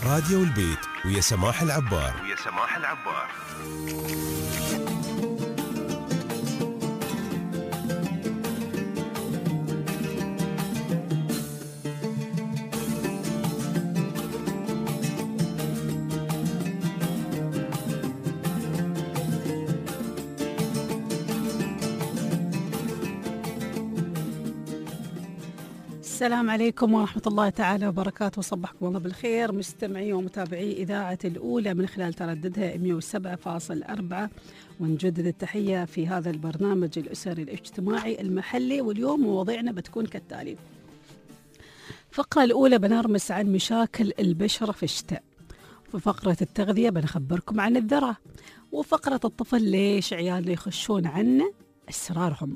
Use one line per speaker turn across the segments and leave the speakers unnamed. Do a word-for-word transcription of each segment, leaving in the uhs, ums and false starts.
راديو البيت ويا سماح العبار
ويا سماح العبار.
السلام عليكم ورحمة الله تعالى وبركاته. صبحكم الله بالخير مستمعي ومتابعي إذاعة الأولى من خلال ترددها مئة وسبعة فاصلة أربعة، ونجدد التحية في هذا البرنامج الأسري الاجتماعي المحلي. واليوم مواضيعنا بتكون كالتالي: الفقرة الأولى بنرمس عن مشاكل البشرة في الشتاء، في فقرة التغذية بنخبركم عن الذرة، وفقرة الطفل ليش عيالنا يخشون عنا أسرارهم،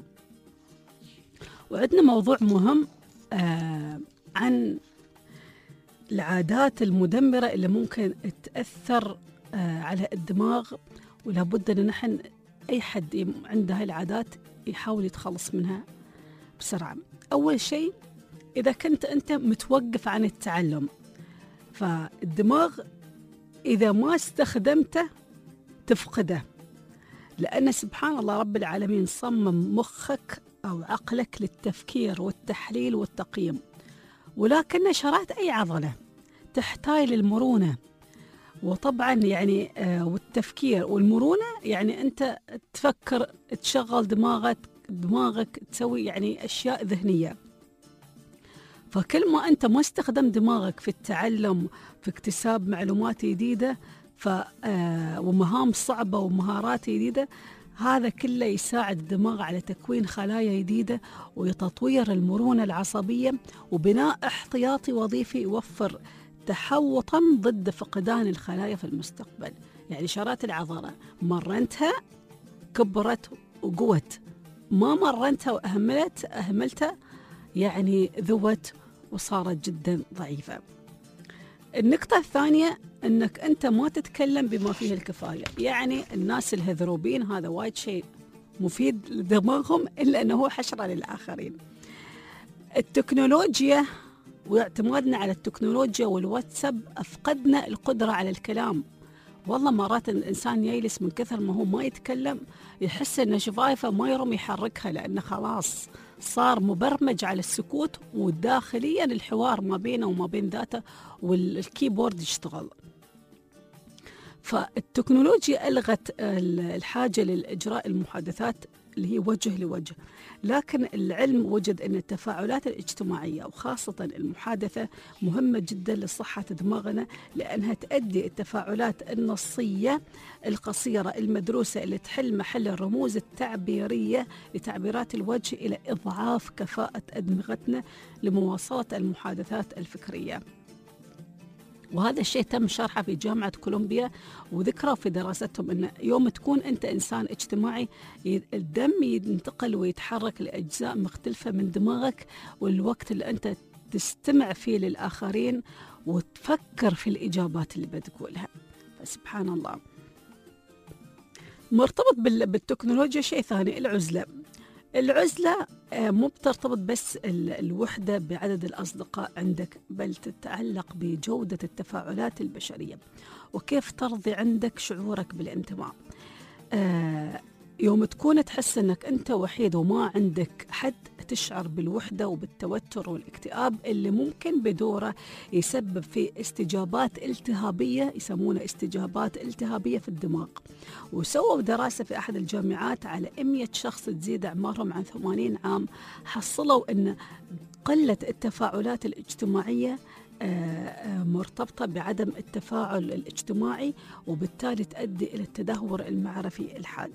وعندنا موضوع مهم آه عن العادات المدمرة اللي ممكن تأثر آه على الدماغ، ولا بد أن نحن أي حد عنده هاي العادات يحاول يتخلص منها بسرعة. أول شيء، إذا كنت أنت متوقف عن التعلم، فالدماغ إذا ما استخدمته تفقده، لأن سبحان الله رب العالمين صمم مخك أو عقلك للتفكير والتحليل والتقييم، ولكن نشرات أي عضلة تحتاج للمرونة. وطبعا يعني آه والتفكير والمرونة يعني أنت تفكر، تشغل دماغك دماغك تسوي يعني أشياء ذهنية. فكل ما أنت ما استخدم دماغك في التعلم، في اكتساب معلومات جديدة ف آه ومهام صعبة ومهارات جديدة، هذا كله يساعد الدماغ على تكوين خلايا جديدة وتطوير المرونة العصبية وبناء احتياطي وظيفي يوفر تحوطا ضد فقدان الخلايا في المستقبل. يعني شرات العضلة مرنتها كبرت وقوت، ما مرنتها وأهملت أهملتها يعني ذوت وصارت جدا ضعيفة. النقطة الثانية أنك أنت ما تتكلم بما فيه الكفاية. يعني الناس الهذروبين هذا وايد شيء مفيد لدماغهم، إلا أنه حشرة للآخرين. التكنولوجيا واعتمادنا على التكنولوجيا والواتساب أفقدنا القدرة على الكلام. والله مرات الإنسان يجلس من كثر ما هو ما يتكلم، يحس أنه شفايفه ما يرم يحركها، لأنه خلاص صار مبرمج على السكوت، وداخليا الحوار ما بينه وما بين ذاته والكيبورد يشتغل. فالتكنولوجيا ألغت الحاجة للإجراء المحادثات اللي هي وجه لوجه، لكن العلم وجد أن التفاعلات الاجتماعية وخاصة المحادثة مهمة جدا لصحة دماغنا، لأنها تؤدي التفاعلات النصية القصيرة المدروسة اللي تحل محل الرموز التعبيرية لتعبيرات الوجه إلى إضعاف كفاءة أدمغتنا لمواصلة المحادثات الفكرية. وهذا الشيء تم شرحه في جامعة كولومبيا، وذكروا في دراستهم أن يوم تكون أنت إنسان اجتماعي الدم ينتقل ويتحرك لأجزاء مختلفة من دماغك، والوقت اللي أنت تستمع فيه للآخرين وتفكر في الإجابات اللي بتقولها. فسبحان الله. مرتبط بالتكنولوجيا شيء ثاني، العزلة. العزلة مو بترتبط بس الوحدة بعدد الأصدقاء عندك، بل تتعلق بجودة التفاعلات البشرية وكيف ترضي عندك شعورك بالانتماء. آه يوم تكون تحس أنك أنت وحيد وما عندك حد، تشعر بالوحدة وبالتوتر والاكتئاب اللي ممكن بدوره يسبب في استجابات التهابية، يسمونها استجابات التهابية في الدماغ. وسووا دراسة في أحد الجامعات على مئة شخص تزيد أعمارهم عن ثمانين عام، حصلوا أن قلة التفاعلات الاجتماعية مرتبطة بعدم التفاعل الاجتماعي، وبالتالي تؤدي إلى التدهور المعرفي الحاد.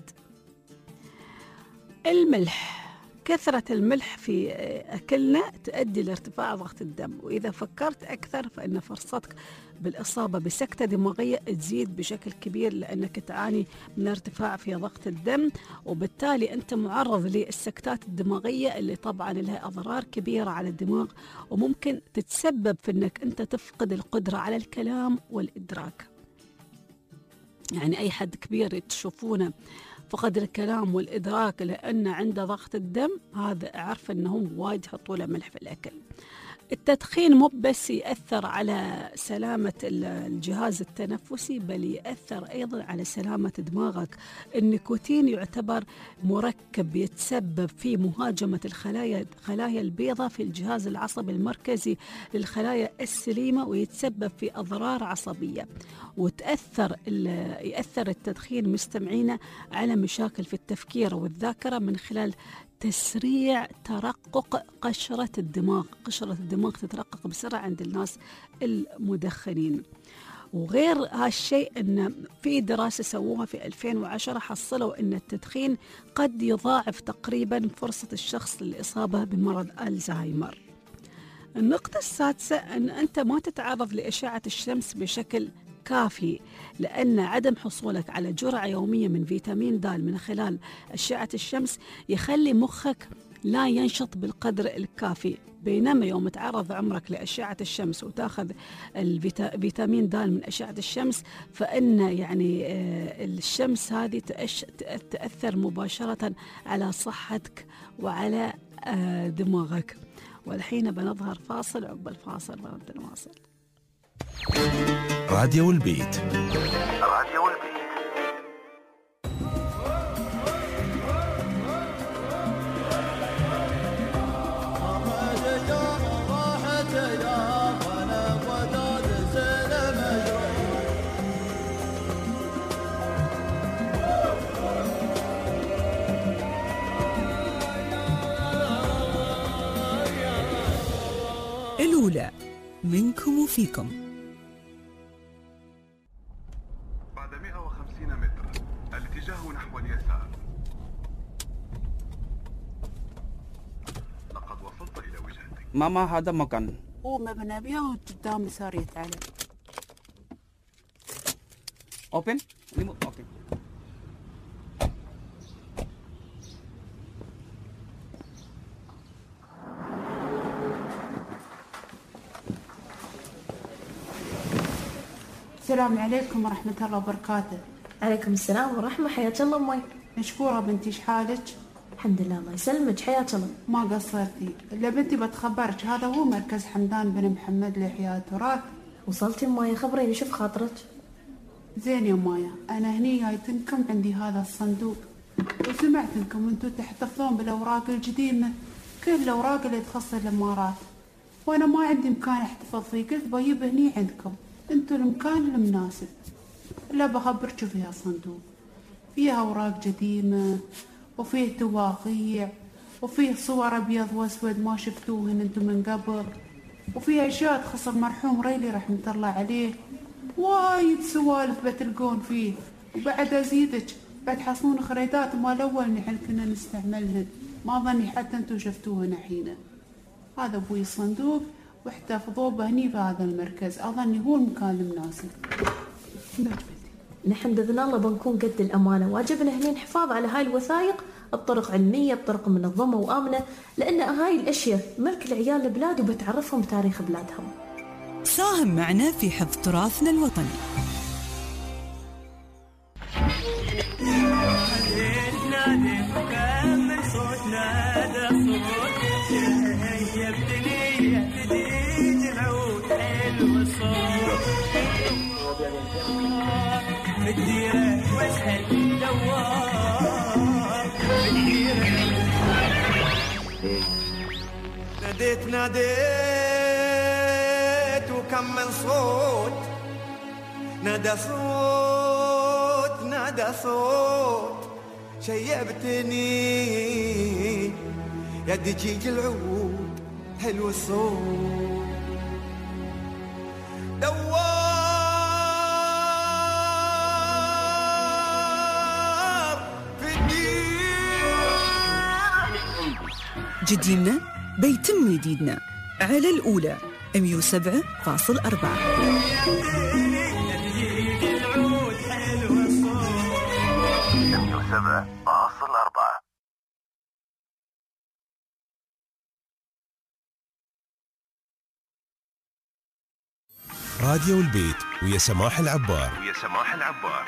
الملح، كثرة الملح في أكلنا تؤدي لارتفاع ضغط الدم، وإذا فكرت أكثر فإن فرصتك بالإصابة بسكتة دماغية تزيد بشكل كبير، لأنك تعاني من ارتفاع في ضغط الدم، وبالتالي أنت معرض للسكتات الدماغية اللي طبعا لها أضرار كبيرة على الدماغ، وممكن تتسبب في أنك أنت تفقد القدرة على الكلام والإدراك. يعني أي حد كبير تشوفونه فقد الكلام والإدراك لأن عنده ضغط الدم، هذا أعرف أنهم وايد يحطوا له ملح في الأكل. التدخين مو بس يأثر على سلامة الجهاز التنفسي، بل يأثر أيضا على سلامة دماغك. النيكوتين يعتبر مركب يتسبب في مهاجمة الخلايا خلايا البيضاء في الجهاز العصبي المركزي للخلايا السليمة، ويتسبب في أضرار عصبية. وتأثر يأثر التدخين مستمعينا على مشاكل في التفكير والذاكرة من خلال تسريع ترقق قشرة الدماغ. قشرة الدماغ تترقق بسرعة عند الناس المدخنين. وغير هالشيء أن في دراسة سووها في ألفين وعشرة حصلوا أن التدخين قد يضاعف تقريبا فرصة الشخص للإصابة بمرض الزهايمر. النقطة السادسة أن أنت ما تتعرض لأشعة الشمس بشكل كافي، لأن عدم حصولك على جرعة يومية من فيتامين د من خلال أشعة الشمس يخلي مخك لا ينشط بالقدر الكافي. بينما يوم تعرض عمرك لأشعة الشمس وتاخذ الفيتامين د من أشعة الشمس، فإن يعني الشمس هذه تأثر مباشرة على صحتك وعلى دماغك. والحين بنظهر فاصل، عقب الفاصل بنبدأ نواصل.
راديو البيت.
راديو البيت.
الأولى منكم وفيكم.
بعد مئة وخمسين متر الاتجاه نحو اليسار. لقد وصلت إلى وجهتك.
ماما هذا مكان.
هو مبنى بها وقدام يسار يتعلم.
اوبن ريموت. اوكي.
السلام عليكم ورحمة الله وبركاته.
عليكم السلام ورحمة. حياك الله أمي.
مشكورة بنتي، ايش حالك؟
الحمد لله الله يسلمك. حياك الله.
ما قصرتي. إلا بنتي بتخبرك، هذا هو مركز حمدان بن محمد لإحياء التراث.
وصلتي أمي؟ خبريني شوف خاطرك.
زين يا مايا، أنا هني جايتنكم عندي هذا الصندوق، وسمعت انكم انتم تحتفظون بالأوراق القديمة، كل الأوراق اللي تخص الإمارات، وأنا ما عندي مكان احتفظ فيه، قلت بجيب هني عندكم، انتم المكان المناسب. لا بخبرك شو فيها الصندوق، فيها أوراق قديمة وفيه تواقيع وفيه صور أبيض وأسود ما شفتوهن انتم من قبل، وفيه أشياء تخص المرحوم ريلي رحمة الله عليه، وايد سوالف بتلقون فيه. وبعد أزيدك بعد حصلون خريدات مال أول نحن كنا نستعملهن، ما ظني حتى انتم شفتوهن الحين. هذا أبوي الصندوق واحتفظوه بهني في هذا المركز، أظني هو المكان المناسب.
نحن بإذن الله بنكون قد الأمانة، واجبنا هنا الحفاظ على هاي الوثائق بطرق علمية بطرق منظمة وآمنة، لأن هاي الأشياء ملك العيال البلاد وبتعرفهم بتاريخ بلادهم.
ساهم معنا في حفظ تراثنا الوطني.
ناديت ناديت وكم من صوت، نادى صوت نادى صوت، شيبتني يدك يجي العود حلو الصوت، دوار في الدين.
جديدنا بيتم جديدنا على الأولى مية وسبعة فاصل أربعة.
مية وسبعة فاصل أربعة.
راديو البيت ويا سماح العبار.
ويا سماح العبار.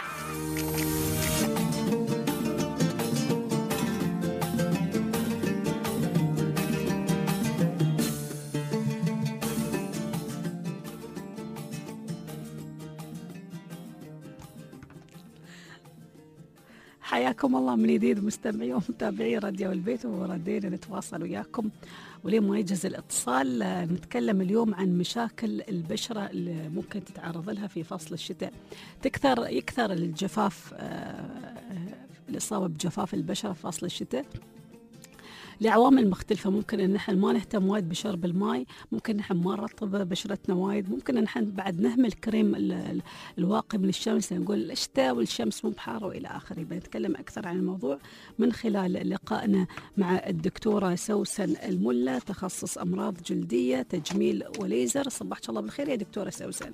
حياكم الله من جديد مستمعي ومتابعي راديو البيت، وردينا نتواصل وياكم ولين ما يجهز الاتصال. نتكلم اليوم عن مشاكل البشرة اللي ممكن تتعرض لها في فصل الشتاء. تكثر يكثر الجفاف، الإصابة بجفاف البشرة في فصل الشتاء لعوامل مختلفة. ممكن إن نحن ما نهتم وايد بشرب الماء، ممكن نحن ما نرطب بشرتنا وايد، ممكن إن نحن بعد نهمل كريم الواقي من الشمس، نقول الشتاء والشمس مو بحارة وإلى آخره. بنتكلم أكثر عن الموضوع من خلال لقائنا مع الدكتورة سوسن الملا، تخصص أمراض جلدية تجميل وليزر. صباحك الله بالخير يا دكتورة سوسن.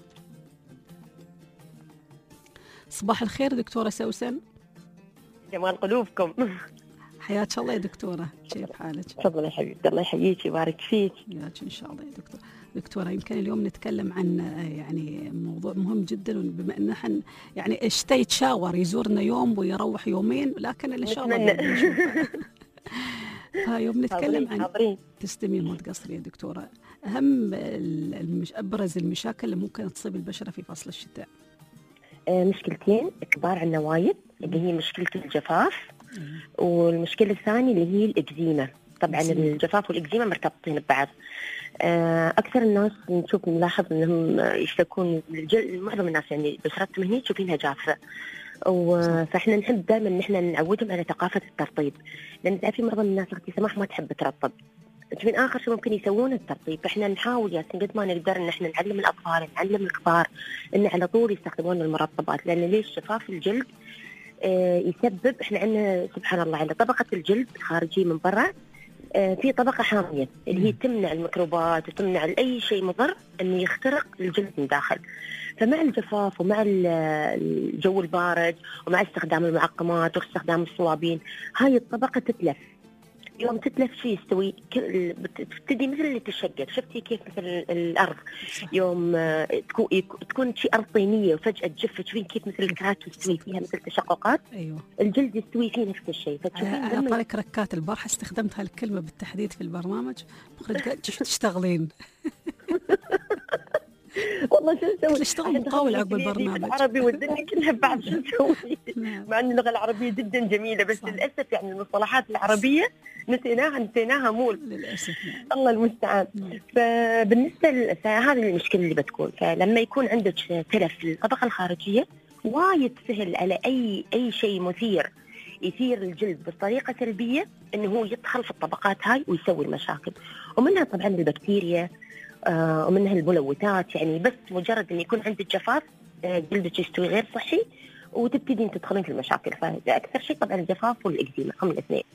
صباح الخير دكتورة سوسن.
جمال قلوبكم.
حياك الله يا دكتورة، كيف حالك؟
تفضلي يا حبيبتي، الله يحييك ويبارك فيك.
ياك إن شاء الله يا دكتور. دكتورة يمكن اليوم نتكلم عن يعني موضوع مهم جدا، بما أن احنا يعني الشتاء يتشاور، يزورنا يوم ويروح يومين، لكن اللي شاور فيوم نتكلم عن تستمي ما تقصري يا دكتورة. أهم المش... أبرز المشاكل اللي ممكن تصيب البشرة في فصل الشتاء.
آه مشكلتين كبار عندنا وايد، اللي هي مشكلة الجفاف، والمشكلة الثانية اللي هي الإكزيما. طبعا الجفاف والإكزيما مرتبطين ببعض. أكثر الناس نشوف نلاحظ أنهم يشتكون، معظم الناس يعني بشرتهم هني تشوفينها جافة، فإحنا نحب دائما إن إحنا نعودهم على ثقافة الترطيب، لأن تعرفي معظم الناس أختي سماح ما تحب ترطب، من آخر شيء ممكن يسوون الترطيب. فإحنا نحاول ياسين قد ما نقدر إن إحنا نعلم الأطفال نعلم الكبار إن على طول يستخدمون المرطبات، لأن ليش جفاف الجلد يسبب، احنا عندنا سبحان الله على طبقة الجلد الخارجية من برا في طبقة حامية اللي هي تمنع الميكروبات وتمنع أي شيء مضر أنه يخترق الجلد من داخل. فمع الجفاف ومع الجو البارد ومع استخدام المعقمات واستخدام الصوابين، هاي الطبقة تتلف. يوم تتلف شو يستوي؟ بتبتدي مثل اللي تشقق، شفتي كيف مثل الأرض يوم تكون تكون شيء أرض طينية وفجأة تجف، تشوفين كيف مثل الكرات تستوي فيها مثل تشققات.
أيوه.
الجلد يستوي فيه نفس الشيء.
أنا أعطيك ركات البارحة، استخدمت هالكلمة بالتحديد في البرنامج، مخرج قالت شو تشتغلين؟
والله شو نسوي؟
نشتغل مقاول عقب البرنامج.
العربي والدنيا كلها بعض، شو نسوي؟ مع أن اللغة العربية جدا جميلة، بس صح. للأسف يعني المصطلحات العربية نسيناها نسيناها مول
للأسف.
الله المستعان. فبالنسبة فهذه المشكلة اللي بتكون، فلما يكون عندك تلف في الطبقة الخارجية وايد سهل على أي أي شيء مثير يثير الجلد بطريقة سلبية إنه هو يدخل في الطبقات هاي ويسوي المشاكل، ومنها طبعا البكتيريا آه ومنها الملوثات. يعني بس مجرد إن يكون عندك جفاف آه جلدك يستوي غير صحي وتبتدين تدخلين في المشاكل. فأكثر شيء طبعا الجفاف والإكزيما هم الاثنين.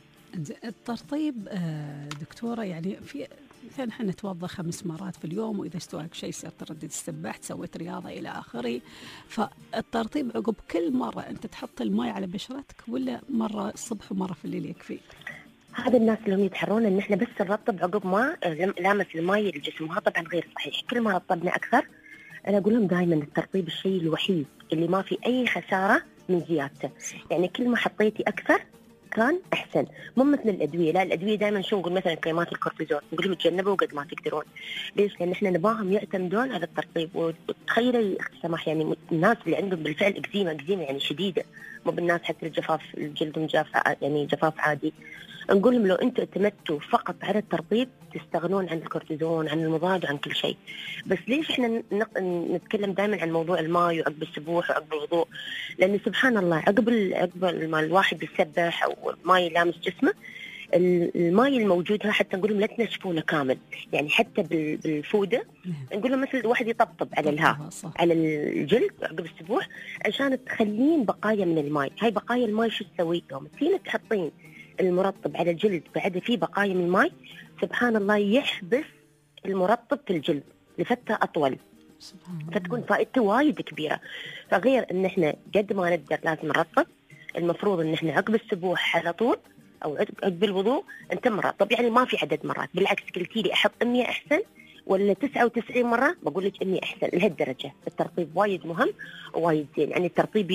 الترطيب دكتورة، يعني في مثلا احنا نتوضا خمس مرات في اليوم، وإذا استوعك شيء صرت تردد السباح، سويت رياضة إلى آخره. فالترطيب عقب كل مرة أنت تحط الماء على بشرتك، ولا مرة الصبح ومرة في الليل يكفي؟
هذا الناس اللي هم يتحرون ان احنا بس نرطب عقب ما لامس الماء الجسم، وهذا طبعا غير صحيح. كل ما رطبنا اكثر، انا اقول لهم دائما الترطيب الشيء الوحيد اللي ما في اي خساره من زيادته. يعني كل ما حطيتي اكثر كان احسن، مو مثل الادويه. لا الادويه دائما شو نقول، مثلا كريمات الكورتيزون نقول لهم تجنبوا قد ما تقدرون. ليش؟ لان احنا نباهم يعتمدون على الترطيب. وتخيلي اختي سماح، يعني الناس اللي عندهم بالفعل اكزيما اكزيما يعني شديده، مو بالناس حتى الجفاف الجلد جاف يعني جفاف عادي، نقول لهم لو انتم اعتمدتوا فقط على الترطيب تستغنون عن الكورتيزون، عن المضاد، وعن كل شيء. بس ليش احنا نتكلم دائما عن موضوع الماء وعقب السبوح وعقب الوضوء؟ لان سبحان الله عقب عقب ما الواحد يسبح او الماء يلامس جسمه، الماء الموجود ها حتى نقول لهم لا تنشفونه كامل، يعني حتى بالفوده نقول لهم مثل الواحد يطبطب على الها على الجلد عقب السبوح عشان تخلين بقايا من الماء. هاي بقايا الماء شو تسوي؟ يوم تين تحطين المرطب على الجلد بعد في بقايا من الماء، سبحان الله يحبس المرطب في الجلد لفترة أطول، فتكون فائدته وايد كبيرة. فغير إن إحنا قد ما نقدر لازم نرطب، المفروض إن إحنا عقب السبوح على طول أو عقب الوضوء أنت مرطب، يعني ما في عدد مرات. بالعكس قلتي لي أحط مية أحسن ولا تسعة وتسعين مرة، بقول لك إني أحسن. لهالدرجة الترطيب وايد مهم ووايد زين. يعني الترطيب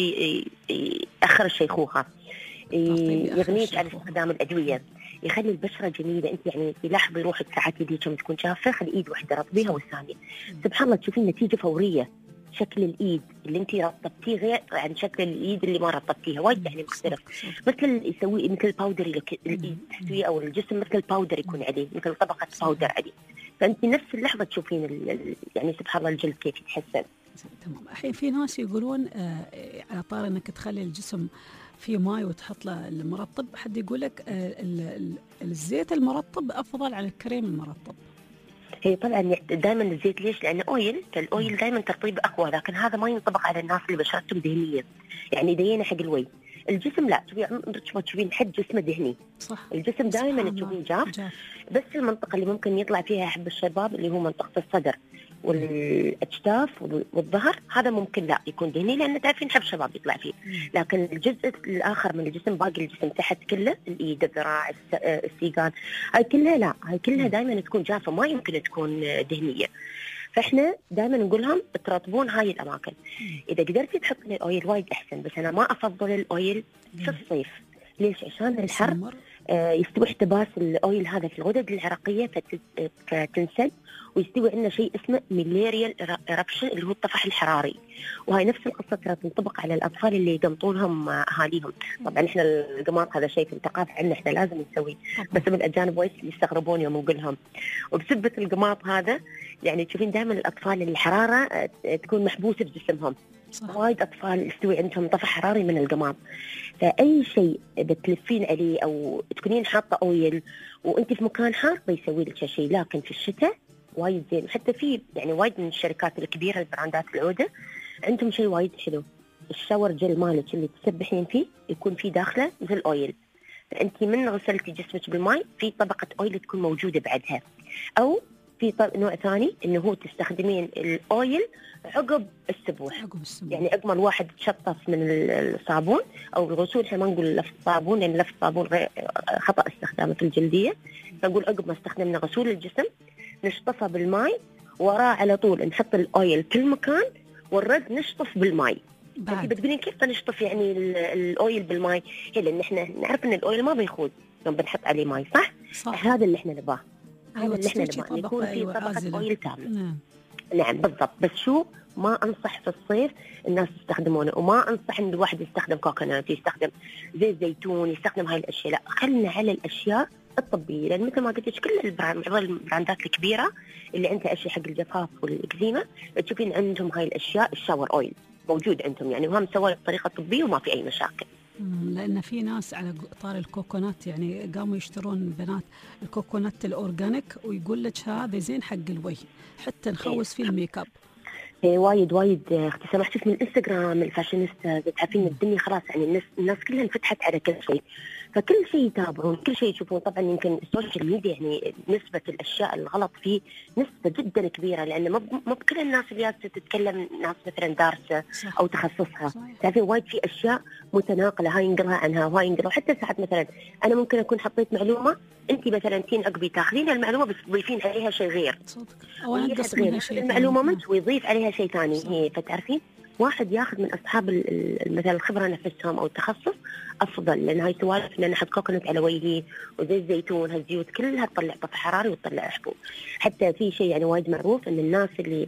يأخر الشيخوخة، يغنيك عن استخدام الأدوية، يخلي البشرة جميلة. أنت يعني تلاحظي روحك ساعات يديك تكون جافة، خلي إيد واحدة رطبيها والثانية سبحان الله تشوفين نتيجة فورية. شكل الايد اللي انت رطبتيه غير عن شكل الايد اللي ما رطبتيها، وايد يعني مختلف. مثل يسوي مثل الباودر الايد تحتويه او الجسم مثل الباودر يكون عليه، مثل طبقه باودر عليه، فانت نفس اللحظه تشوفين يعني سبحان الله الجلد كيف يتحسن.
تمام. الحين في ناس يقولون آه على طار انك تخلي الجسم في ماء وتحط له المرطب، حد يقول لك آه الزيت المرطب افضل على الكريم المرطب.
هي طبعا دائما الزيت ليش؟ لانه اويل، فالاويل دائما ترطيب اقوى، لكن هذا ما ينطبق على الناس اللي بشرتهم دهنيه، يعني دينه حق الوجه. الجسم لا، تشوفين تشوفين حد جسمه دهني،
صح.
الجسم دائما تشوفين جاف. جاف، بس المنطقه اللي ممكن يطلع فيها حب الشباب اللي هو منطقه الصدر والاجتاف والظهر، هذا ممكن لا يكون دهني، لان تعرفين حب الشباب يطلع فيه. لكن الجزء الاخر من الجسم، باقي الجسم تحت كله، الايد، الذراع، السيقان، هاي كلها لا، هاي كلها دائما تكون جافه، ما يمكن تكون دهنيه. فاحنا دائما نقول لهم ترطبون هاي الاماكن. اذا قدرتي تحطين الاويل وايد احسن، بس انا ما افضل الاويل في الصيف. ليش؟ عشان الحر آه يستوي احتباس الاويل هذا في الغدد العرقيه فتنسد، ويستوي عندنا شيء اسمه ميلاريال إربشن اللي هو الطفح الحراري. وهي نفس القصه ترى تنطبق على الاطفال اللي يقمطونهم اهاليهم. طبعا احنا القماط هذا شيء في الثقافه عندنا احنا لازم نسويه، بس من الاجانب وايد يستغربون يوم نقول لهم. وبسبه القماط هذا يعني تشوفين دائما الاطفال الحراره تكون محبوسه بجسمهم. وايد اطفال يستوي عندهم طفح حراري من القماط. فاي شيء بتلفين عليه او تكونين حاطه اويل وانت في مكان حار بيسوي لك شيء، لكن في الشتاء وايد زين. حتى في يعني وايد من الشركات الكبيره البراندات العوده عندهم شيء وايد حلو، الشاور جل مالك اللي تسبحين فيه يكون فيه داخله مثل اويل، فانت من غسلتي جسمك بالماء في طبقه اويل تكون موجوده بعدها. او في نوع ثاني انه هو تستخدمين الاويل عقب السبوح، يعني عقب ما الواحد تشطف من الصابون او الغسول. احنا ما نقول لف صابون لان لف صابون خطا استخدامه في الجلديه، فنقول عقب ما استخدمنا غسول الجسم نشطفه بالماء، وراه على طول نحط الاويل كل مكان، والرد نشطف بالماء. انت بتقولين كيف نشطف يعني الاويل بالماء؟ هي لان احنا نعرف ان الاويل ما بيخوض لما بنحط عليه ماء، صح؟ صح. هذا اللي احنا نباه، هذا اللي احنا نباه، يكون في طبقه اويل كامله. نعم. نعم بالضبط. بس شو ما انصح في الصيف الناس يستخدمونه، وما انصح ان الواحد يستخدم كوكونات، يستخدم زيت زيتون، يستخدم هاي الاشياء. لا، خلنا على الاشياء الطبيه، لان مثل ما قلت لك كل البراندات الكبيره اللي عندها اشياء حق الجفاف والاكزيما تشوفين عندهم هاي الاشياء. الشاور اويل موجود عندهم، يعني وهم سووا بطريقه طبيه وما في اي مشاكل.
لأن في ناس على طار الكوكونات يعني قاموا يشترون بنات الكوكونات الأورجانيك ويقول لك هذا زين حق الوجه، حتى نخوص فيه الميك اب.
إيه وايد وايد اختي سماح، شوف من الانستغرام الفاشينيستا تعرفين الدنيا خلاص، يعني الناس الناس كلها انفتحت على كل شيء، فكل شيء يتابعون، كل شيء يشوفون. طبعا يمكن السوشيال ميديا يعني نسبة الأشياء الغلط فيه نسبة جدا كبيرة، لأن ما مو بكل الناس اللي تتكلم ناس مثلا دارسة أو تخصصها. تعرفين وايد في أشياء متناقلة، هاي ينقلها عنها وهاي ينقلها. حتى ساعات مثلا أنا ممكن أكون حطيت معلومة، أنت مثلا تين عقبي تاخذين المعلومة بس تضيفين عليها شيء غير،
أو أنقص منها شيء،
المعلومة منك ويضيف عليها شيء ثاني. هي فتعرفين واحد ياخذ من اصحاب مثلا الخبره نفسهم او التخصص افضل، لان هاي سوالف ان انا احط كوكونات على وجهي وزيت زيتون، هالزيوت كلها تطلع طفح حراري وتطلع حبوب. حتى في شيء يعني وايد معروف ان الناس اللي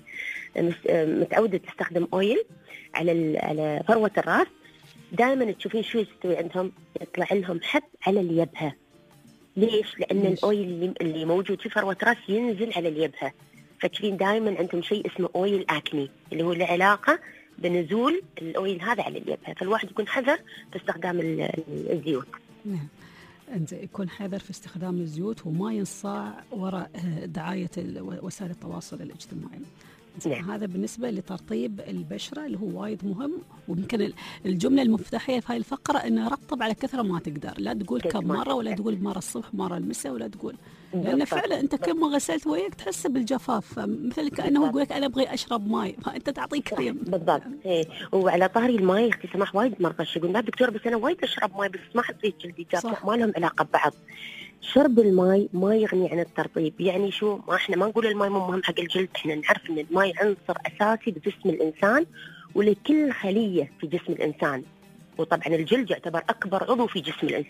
متعوده تستخدم اويل على على فروه الراس دائما تشوفين شو يستوي عندهم، يطلع لهم حب على اليبهه. ليش؟ لان ليش؟ الاويل اللي موجود في فروه راس ينزل على اليبهه، فتشوفين دائما عندهم شيء اسمه اويل اكني اللي هو له علاقه بنزول الاويل هذا على اليبهه. فالواحد يكون حذر في استخدام الزيوت.
نعم، انت يكون حذر في استخدام الزيوت وما ينصاع وراء دعايه وسائل التواصل الاجتماعي. نعم. هذا بالنسبه لترطيب البشره اللي هو وايد مهم. ويمكن الجمله المفتاحيه في هاي الفقره انه رطب على كثره ما تقدر، لا تقول كم مره ولا تقول مره الصبح مره المساء ولا تقول، لأن فعلا أنت كل ما غسلت وجهك تحس بالجفاف، مثل كأنه يقول لك أنا أبغى أشرب ماء فأنت تعطيه كريم.
بالضبط. إيه. وعلى طاري الماء اختي سماح وايد مرة يقول لا دكتور بس أنا وايد أشرب ماء بس ما حطيت جلدي جاف، ما لهم علاقة ببعض. شرب الماء ما يغني عن الترطيب. يعني شو؟ ما احنا ما نقول الماء مو مهم حق الجلد، احنا نعرف ان الماء عنصر اساسي بجسم الانسان ولكل خليه في جسم الانسان، وطبعا الجلد يعتبر اكبر عضو في جسم الانسان.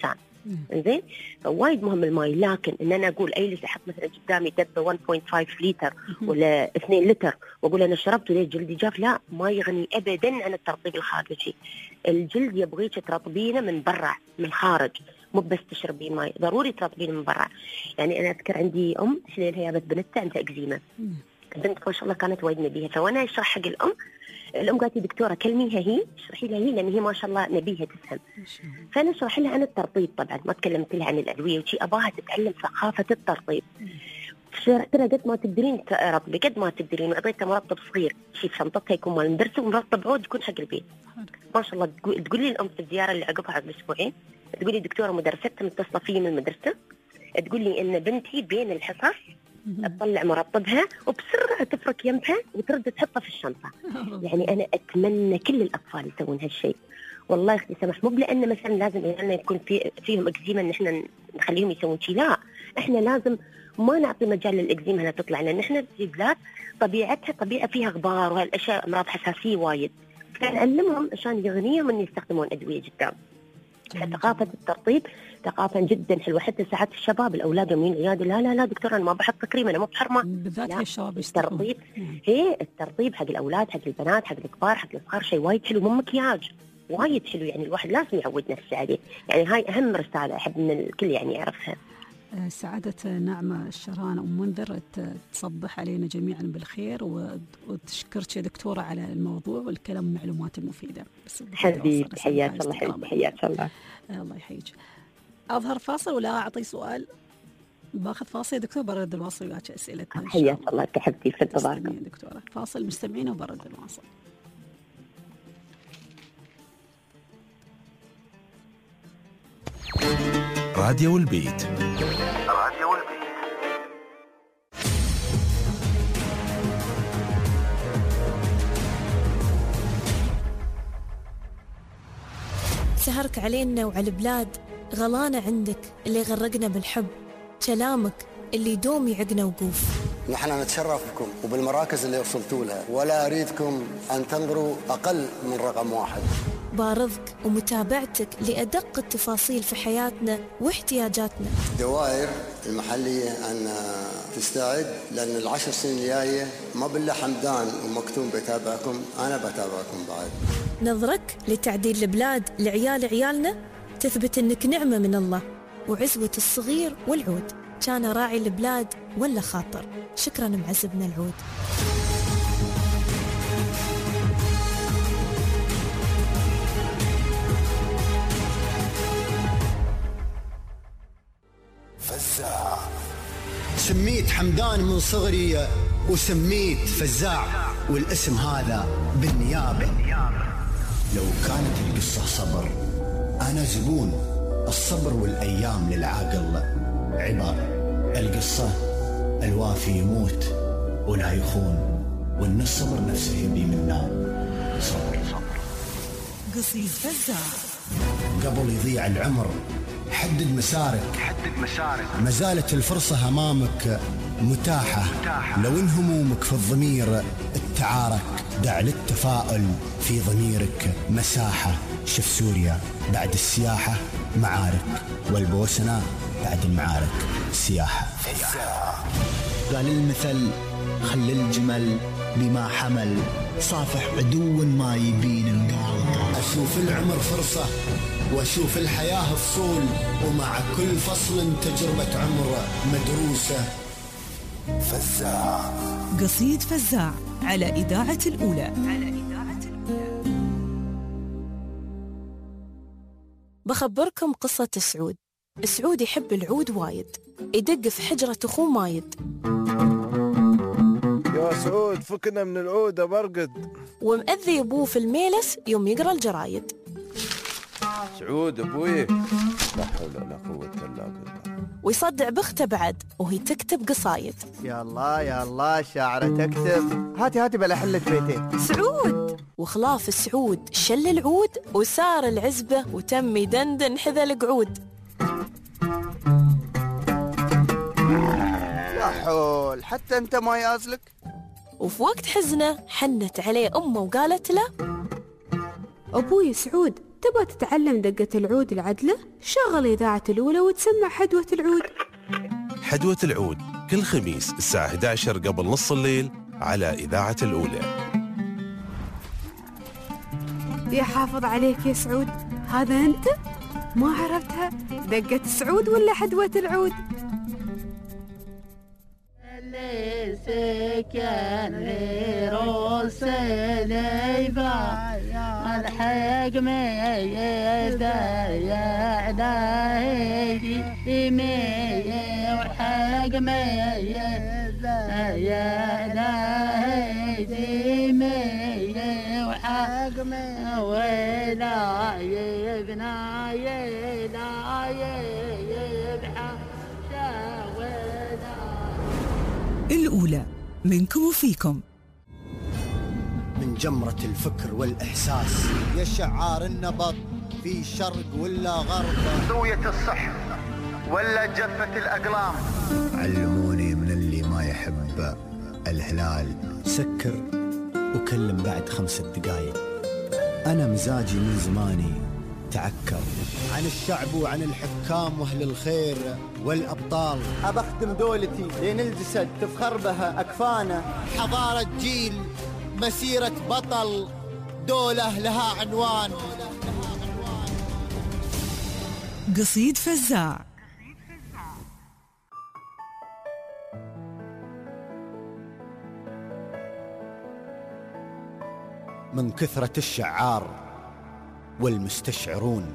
إنزين فوايد مهم الماي. لكن إن أنا أقول أي أحط مثلا قدامي دبة واحد فاصلة خمسة لتر ولا اثنين لتر وأقول أنا شربت وليه جلدي جاف، لا، ما يغني أبدا عن الترطيب الخارجي. الجلد يبغيك ترطبينه من برا من الخارج، مو بس تشربين ماي، ضروري ترطبينه من برا. يعني أنا أذكر عندي أم حليلها جابت بنتها عندها إكزيما، بنت ما شاء الله كانت وايد نبيهة، فوانا أشرح حق الأم، الأم قالت لي دكتورة كلميها هي، اشرحي لها هي لأن هي ما شاء الله نبيهة تفهم. فأنا أشرح لها عن الترطيب، طبعا ما تكلمت لها عن الأدوية وشي، أباها تتعلم ثقافة الترطيب. شرحت لها قد ما تقدرين ترطبي قد ما تقدرين، وأعطيتها مرطب صغير شي في شنطتها يكون مال المدرسة، ومرطب عود يكون حق البيت. ما شاء الله تقول لي الأم في الزيارة اللي عقبها عقب أسبوعين، تقول لي دكتورة مدرستها متصلة فيي من المدرسة، تقول لي إن بنتي بين الحصص تطلع مرطبها وبسرعة تفرك يمها وترد تحطها في الشنطة. يعني أنا أتمنى كل الأطفال يسوون هالشيء. والله يا أختي سمح، مو لأن مثلا لازم يعني يكون في فيهم إكزيما إن إحنا نخليهم يسوون شيء، لا، إحنا لازم ما نعطي مجال للإكزيما أنها تطلع، لأن إحنا في بلاد طبيعتها طبيعة فيها غبار وهالأشياء أمراض حساسية وايد، فنعلمهم عشان يغنيهم إن يستخدمون أدوية قدام. ثقافة الترطيب ثقافة جدا حلوة. حتى ساعات الشباب الأولاد يومين العيادة، لا لا لا دكتور أنا ما بحط كريم، أنا مو بحرمة،
بالذات الشباب
الترطيب هي الترطيب حق الأولاد حق البنات حق الكبار حق الصغار شيء وايد حلو، مو مكياج، وايد حلو. يعني الواحد لازم يعود نفسه عليه. يعني هاي أهم رسالة أحب إن الكل يعني يعرفها.
سعادة نعمة الشران أم منذر تصبح علينا جميعا بالخير وتشكرك يا دكتورة على الموضوع والكلام والمعلومات المفيدة.
حبيبي حياك الله، حبيبي حياك الله.
الله يحييك. أظهر فاصل ولا أعطي سؤال؟ باخذ فاصل يا دكتور، برد الواصل وياك أسئلتنا.
حياك الله حبيبتي، في انتظارك
يا دكتورة. فاصل مستمعين وبرد الواصل.
راديو البيت.
راديو البيت.
سهرك علينا وعلى البلاد، غلانا عندك اللي غرقنا بالحب، كلامك اللي يدوم يعقنا وقوف.
نحن نتشرف بكم وبالمراكز اللي وصلتوا لها، ولا أريدكم أن تنظروا أقل من رقم واحد.
بارضك ومتابعتك لأدق التفاصيل في حياتنا واحتياجاتنا.
الدوائر المحلية أن تستعد، لأن العشر سنين الجاية ما بالله حمدان ومكتوم بتابعكم، أنا بتابعكم بعد.
نظرك لتعديل البلاد لعيال عيالنا تثبت أنك نعمة من الله وعزوة الصغير والعود، كان راعي البلاد ولا خاطر. شكرا معزبنا العود.
فزاع. سميت حمدان من صغري وسميت فزاع، والاسم هذا بالنيابة. لو كانت القصة صبر، أنا زبون الصبر والأيام للعاقل عبر. القصة الوافي يموت ولا يخون، وإن الصبر نفسه يبي منا صبر.
قصيد فزاع.
قبل يضيع العمر حدد مسارك،
حدد مسارك.
ما زالت الفرصة أمامك متاحة. متاحة. لو إن همومك في الضمير التعارك، دع للتفاؤل في ضميرك مساحة. شوف سوريا بعد السياحة معارك، والبوسنة بعد المعارك سياحة.
قال المثل خلي الجمل بما حمل، صافح عدو ما يبين القال.
أشوف العمر فرصة وأشوف الحياة فصول، ومع كل فصل تجربة عمر مدروسة. فزاع.
قصيد فزاع على إذاعة الأولى. على إذاعة الأولى.
بخبركم قصة سعود. سعود يحب العود وايد، يدق في حجرة أخوه مايد.
يا سعود فكنا من العود برقد.
ومأذي أبوه في الميلس يوم يقرأ الجرايد.
سعود أبوي، لا حول ولا قوة إلا بالله.
ويصدع بخته بعد وهي تكتب قصايد.
يا الله يا الله شاعرة تكتب، هاتي هاتي بلا حلك بيتين.
سعود. وخلاف سعود شل العود وسار العزبة وتم يدندن حذا القعود.
يا حول حتى انت ما يازلك.
وفي وقت حزنه حنت عليه أمه وقالت له: أبوي سعود
تبغى تتعلم دقة العود العدلة؟ شغل إذاعة الأولى وتسمع حدوة العود.
حدوة العود كل خميس الساعة إحدى عشر قبل نص الليل على إذاعة الأولى.
يا حافظ عليك يا سعود، هذا أنت؟ ما عرفتها؟ دقة سعود ولا حدوة العود؟
اللي سكن لروس ليبا الحق ميدا يعدا هيدي مي والحق ميدا يعدا هيدي مي والحق مي ولا يبنا يلا يبحى
الأولى منكم وفيكم.
من جمرة الفكر والإحساس يا شعار النبض في شرق ولا غرب،
زوية الصح ولا جفة الأقلام.
علموني من اللي ما يحب الهلال سكر وكلم بعد خمس دقايق. أنا مزاجي من زماني تعكر عن الشعب وعن الحكام واهل الخير والأبطال.
أبخدم دولتي لين الجسد تفخر بها أكفانا.
حضارة جيل مسيرة بطل دولة لها عنوان.
قصيد فزاع.
من كثرة الشعار والمستشعرون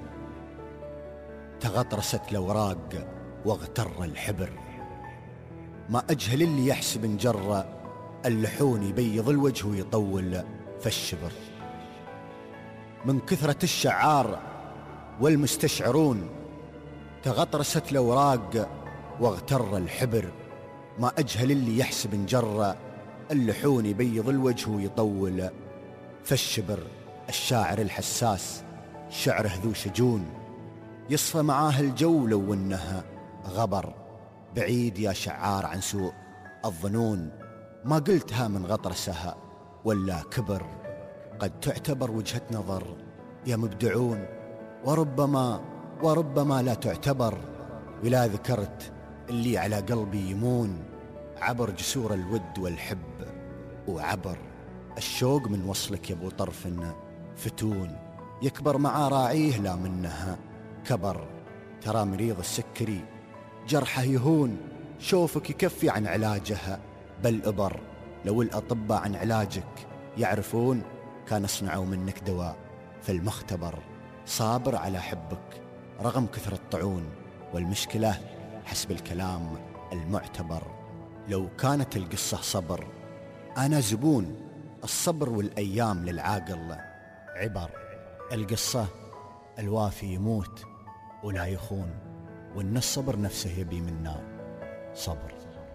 تغطرست الأوراق واغتر الحبر. ما أجهل اللي يحسب انجر اللحون يبيض الوجه ويطول فالشبر. من كثرة الشعار والمستشعرون تغطرست الأوراق واغتر الحبر. ما أجهل اللي يحسب انجر اللحون يبيض الوجه ويطول فالشبر. الشاعر الحساس شعره ذو شجون يصفى معاه الجو لو انها غبر. بعيد يا شعار عن سوء الظنون، ما قلتها من غطرسها ولا كبر. قد تعتبر وجهة نظر يا مبدعون، وربما وربما لا تعتبر. ولا ذكرت اللي على قلبي يمون عبر جسور الود والحب وعبر الشوق من وصلك يا ابو طرف فتون. يكبر مع راعيه لا منها كبر. ترى مريض السكري جرحه يهون، شوفك يكفي عن علاجها بل أبر. لو الأطباء عن علاجك يعرفون كان صنعوا منك دواء في المختبر. صابر على حبك رغم كثر الطعون، والمشكلة حسب الكلام المعتبر. لو كانت القصة صبر أنا زبون، الصبر والأيام للعاقل عبر. القصة الوافي يموت ولا يخون، وإن الصبر نفسه يبي منا صبر.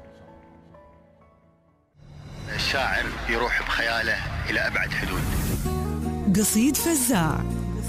الشاعر يروح بخياله إلى أبعد حدود.
قصيد فزاع.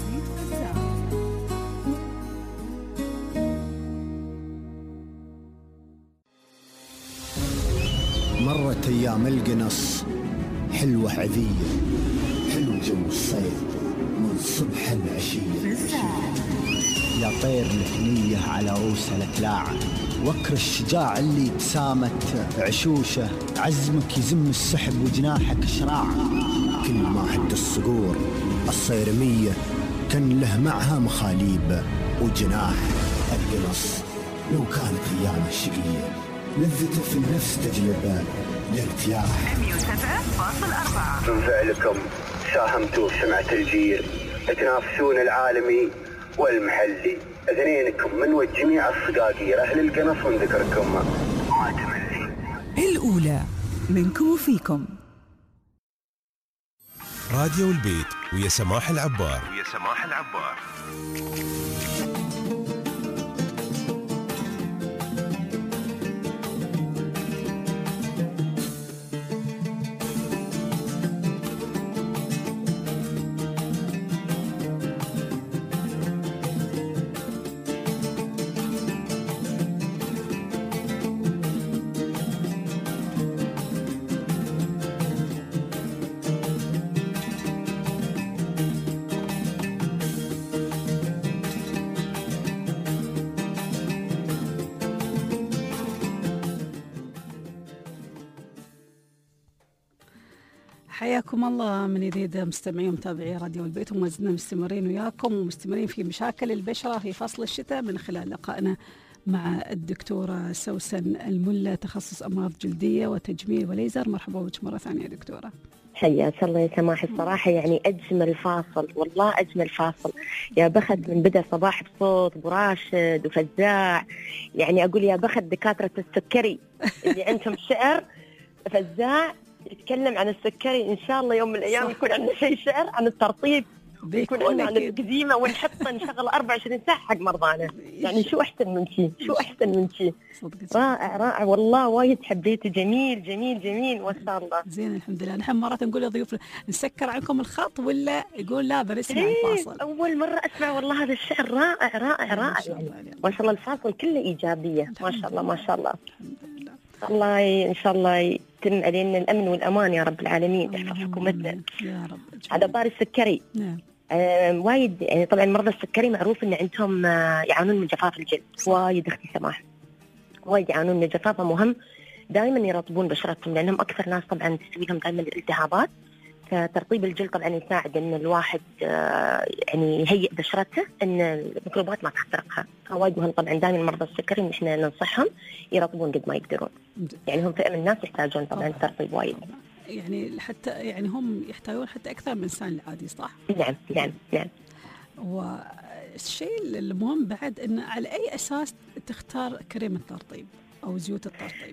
مرت أيام القنص حلوة عذية، حلو جو الصيف من صبح العشية. يا طير الثنية على روس الأتلاع، وكر الشجاع اللي ابتسامت عشوشه، عزمك يزم السحب وجناحك شراع. كل ما هد الصقور الصيرمية كان له معها مخاليب وجناح. القنص لو كانت أيامه شقية لذته في النفس تجلب الارتياح.
مية وسبعة فاصل أربعة.
من فعلكم ساهمتوا في سمعة الجيل، تنافسون العالمي والمحلي. اثنينكم من وجميع الصقاقير أهل القنص من ذكركم ما تملي.
الأولى منكم وفيكم.
راديو البيت ويا سماح العبار.
ويا سماح العبار.
حياكم الله من جديد مستمعين ومتابعي راديو البيت، وما زلنا مستمرين وياكم ومستمرين في مشاكل البشرة في فصل الشتاء من خلال لقائنا مع الدكتورة سوسن الملا، تخصص أمراض جلدية وتجميل وليزر. مرحبا بك مرة ثانية دكتورة.
حياك الله يا سماح. الصراحة يعني أجمل فاصل، والله أجمل فاصل. يا بخت من بدأ صباح بصوت أبو راشد وفزاع، يعني أقول يا بخت دكاترة السكري اللي عندهم شعر فزاع يتكلم عن السكري. إن شاء الله يوم من الأيام يكون عندنا شيء شعر عن الترطيب، يكون عندنا عن القديمة ونحط نشغل أربعة وعشرين ساعة حق مرضانا. يعني شو أحسن من شيء، شو أحسن من شيء. رائع رائع والله، وايد حبيته. جميل جميل جميل ما شاء الله.
زين الحمد لله. نحن مرات نقول لضيوف نسكر عنكم الخط، ولا يقول لا بنسمع الفاصل.
أول مرة أسمع والله هذا الشعر رائع رائع رائع يعني. ما شاء الله الفاصل كله إيجابية ما شاء الله ما شاء الله. الله إن شاء الله يتم علينا الأمن والأمان يا رب العالمين، يحفظ حكومتنا يا رب. هذا طاري السكري.
نعم.
آه وايد يعني طبعا مرضى السكري معروف إن عندهم آه يعانون من جفاف الجلد. وايد اختي سماح، وايد يعانون من جفاف. مهم دائما يرطبون بشرتهم، لأنهم أكثر ناس طبعا تسوي لهم دائما الالتهابات. فترطيب الجلد طبعا يساعد إن الواحد آه يعني يهيئ بشرته إن الميكروبات ما تخترقها. فوايد مهم طبعا دائما مرضى السكري إن إحنا ننصحهم يرطبون قد ما يقدرون. يعني هم فئة من الناس يحتاجون طبعا الترطيب وايد.
يعني حتى يعني هم يحتاجون حتى أكثر من الإنسان العادي، صح؟
نعم نعم نعم.
والشيء المهم بعد إن على أي أساس تختار كريم الترطيب أو زيوت الترطيب؟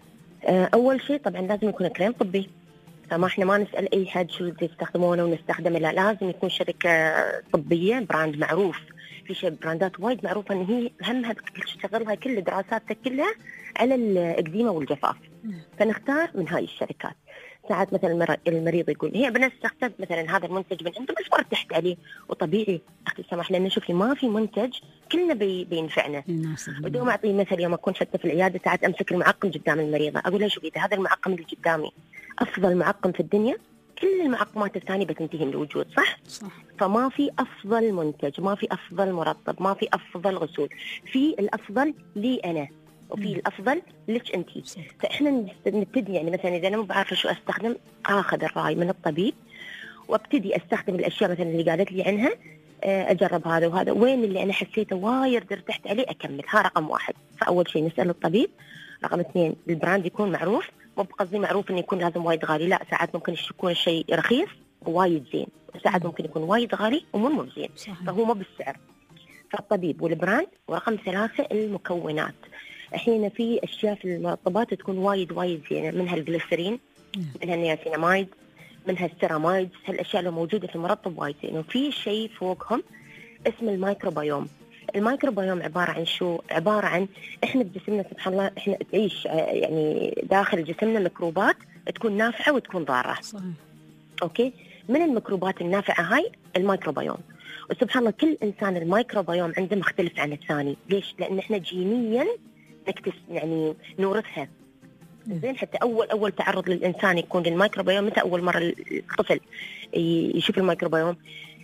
أول شيء طبعا لازم يكون كريم طبي. فما احنا ما نسأل أي حد شو تستخدمونه ونستخدمه، لا لازم يكون شركة طبية براند معروف. في شيء براندات وايد معروفة إن هي همها تشتغلها كل دراساتها كلها على الإكزيما والجفاف. فنختار من هاي الشركات. ساعات مثلا المريض يقول هي بنستخدم مثلا هذا المنتج من عنده بس ما ارتحت عليه، وطبيعي اختي سمح لنا شوفي ما في منتج كلنا بي بينفعنا. بدون ما اعطي مثل يوم اكون حتى في العياده ساعات امسك المعقم قدام المريضه اقول لها شوفي هذا المعقم اللي قدامي افضل معقم في الدنيا، كل المعقمات الثانيه بتنتهي من الوجود، صح؟ صح. فما في افضل منتج، ما في افضل مرطب، ما في افضل غسول، في الافضل لي انا وفي الافضل لك انتي. فاحنا نبتدي يعني مثلا اذا انا مو بعرفه شو استخدم اخذ الراي من الطبيب وابتدي استخدم الاشياء مثلا اللي قالت لي عنها، اجرب هذا وهذا، وين اللي انا حسيته وايد ارتحت عليه اكمل. ها رقم واحد. فاول شيء نسال الطبيب. رقم اثنين البراند يكون معروف، مو بقصدي معروف انه يكون لازم وايد غالي، لا ساعات ممكن يكون الشيء رخيص ووايد زين، وساعات ممكن يكون وايد غالي ومو مو زين، فهو مو بالسعر. فالطبيب والبراند. ورقم ثلاثة المكونات. احيانا في اشياء في المرطبات تكون وايد وايد زينه، منها الجليسرين، منها النياسيناميد، منها السيراميد، هالاشياء اللي موجوده في المرطب وايد زينه. وفي شيء فوقهم اسمه الميكروبيوم. الميكروبيوم عباره عن شو؟ عباره عن احنا بجسمنا سبحان الله احنا تعيش يعني داخل جسمنا ميكروبات تكون نافعه وتكون ضاره. صحيح. اوكي، من الميكروبات النافعه هاي الميكروبيوم. وسبحان الله كل انسان الميكروبيوم عنده مختلف عن الثاني. ليش؟ لان احنا جينيا نكتس يعني نورثها. زين حتى اول اول تعرض للانسان يكون للميكروبيوم، متى اول مره الطفل يشوف الميكروبيوم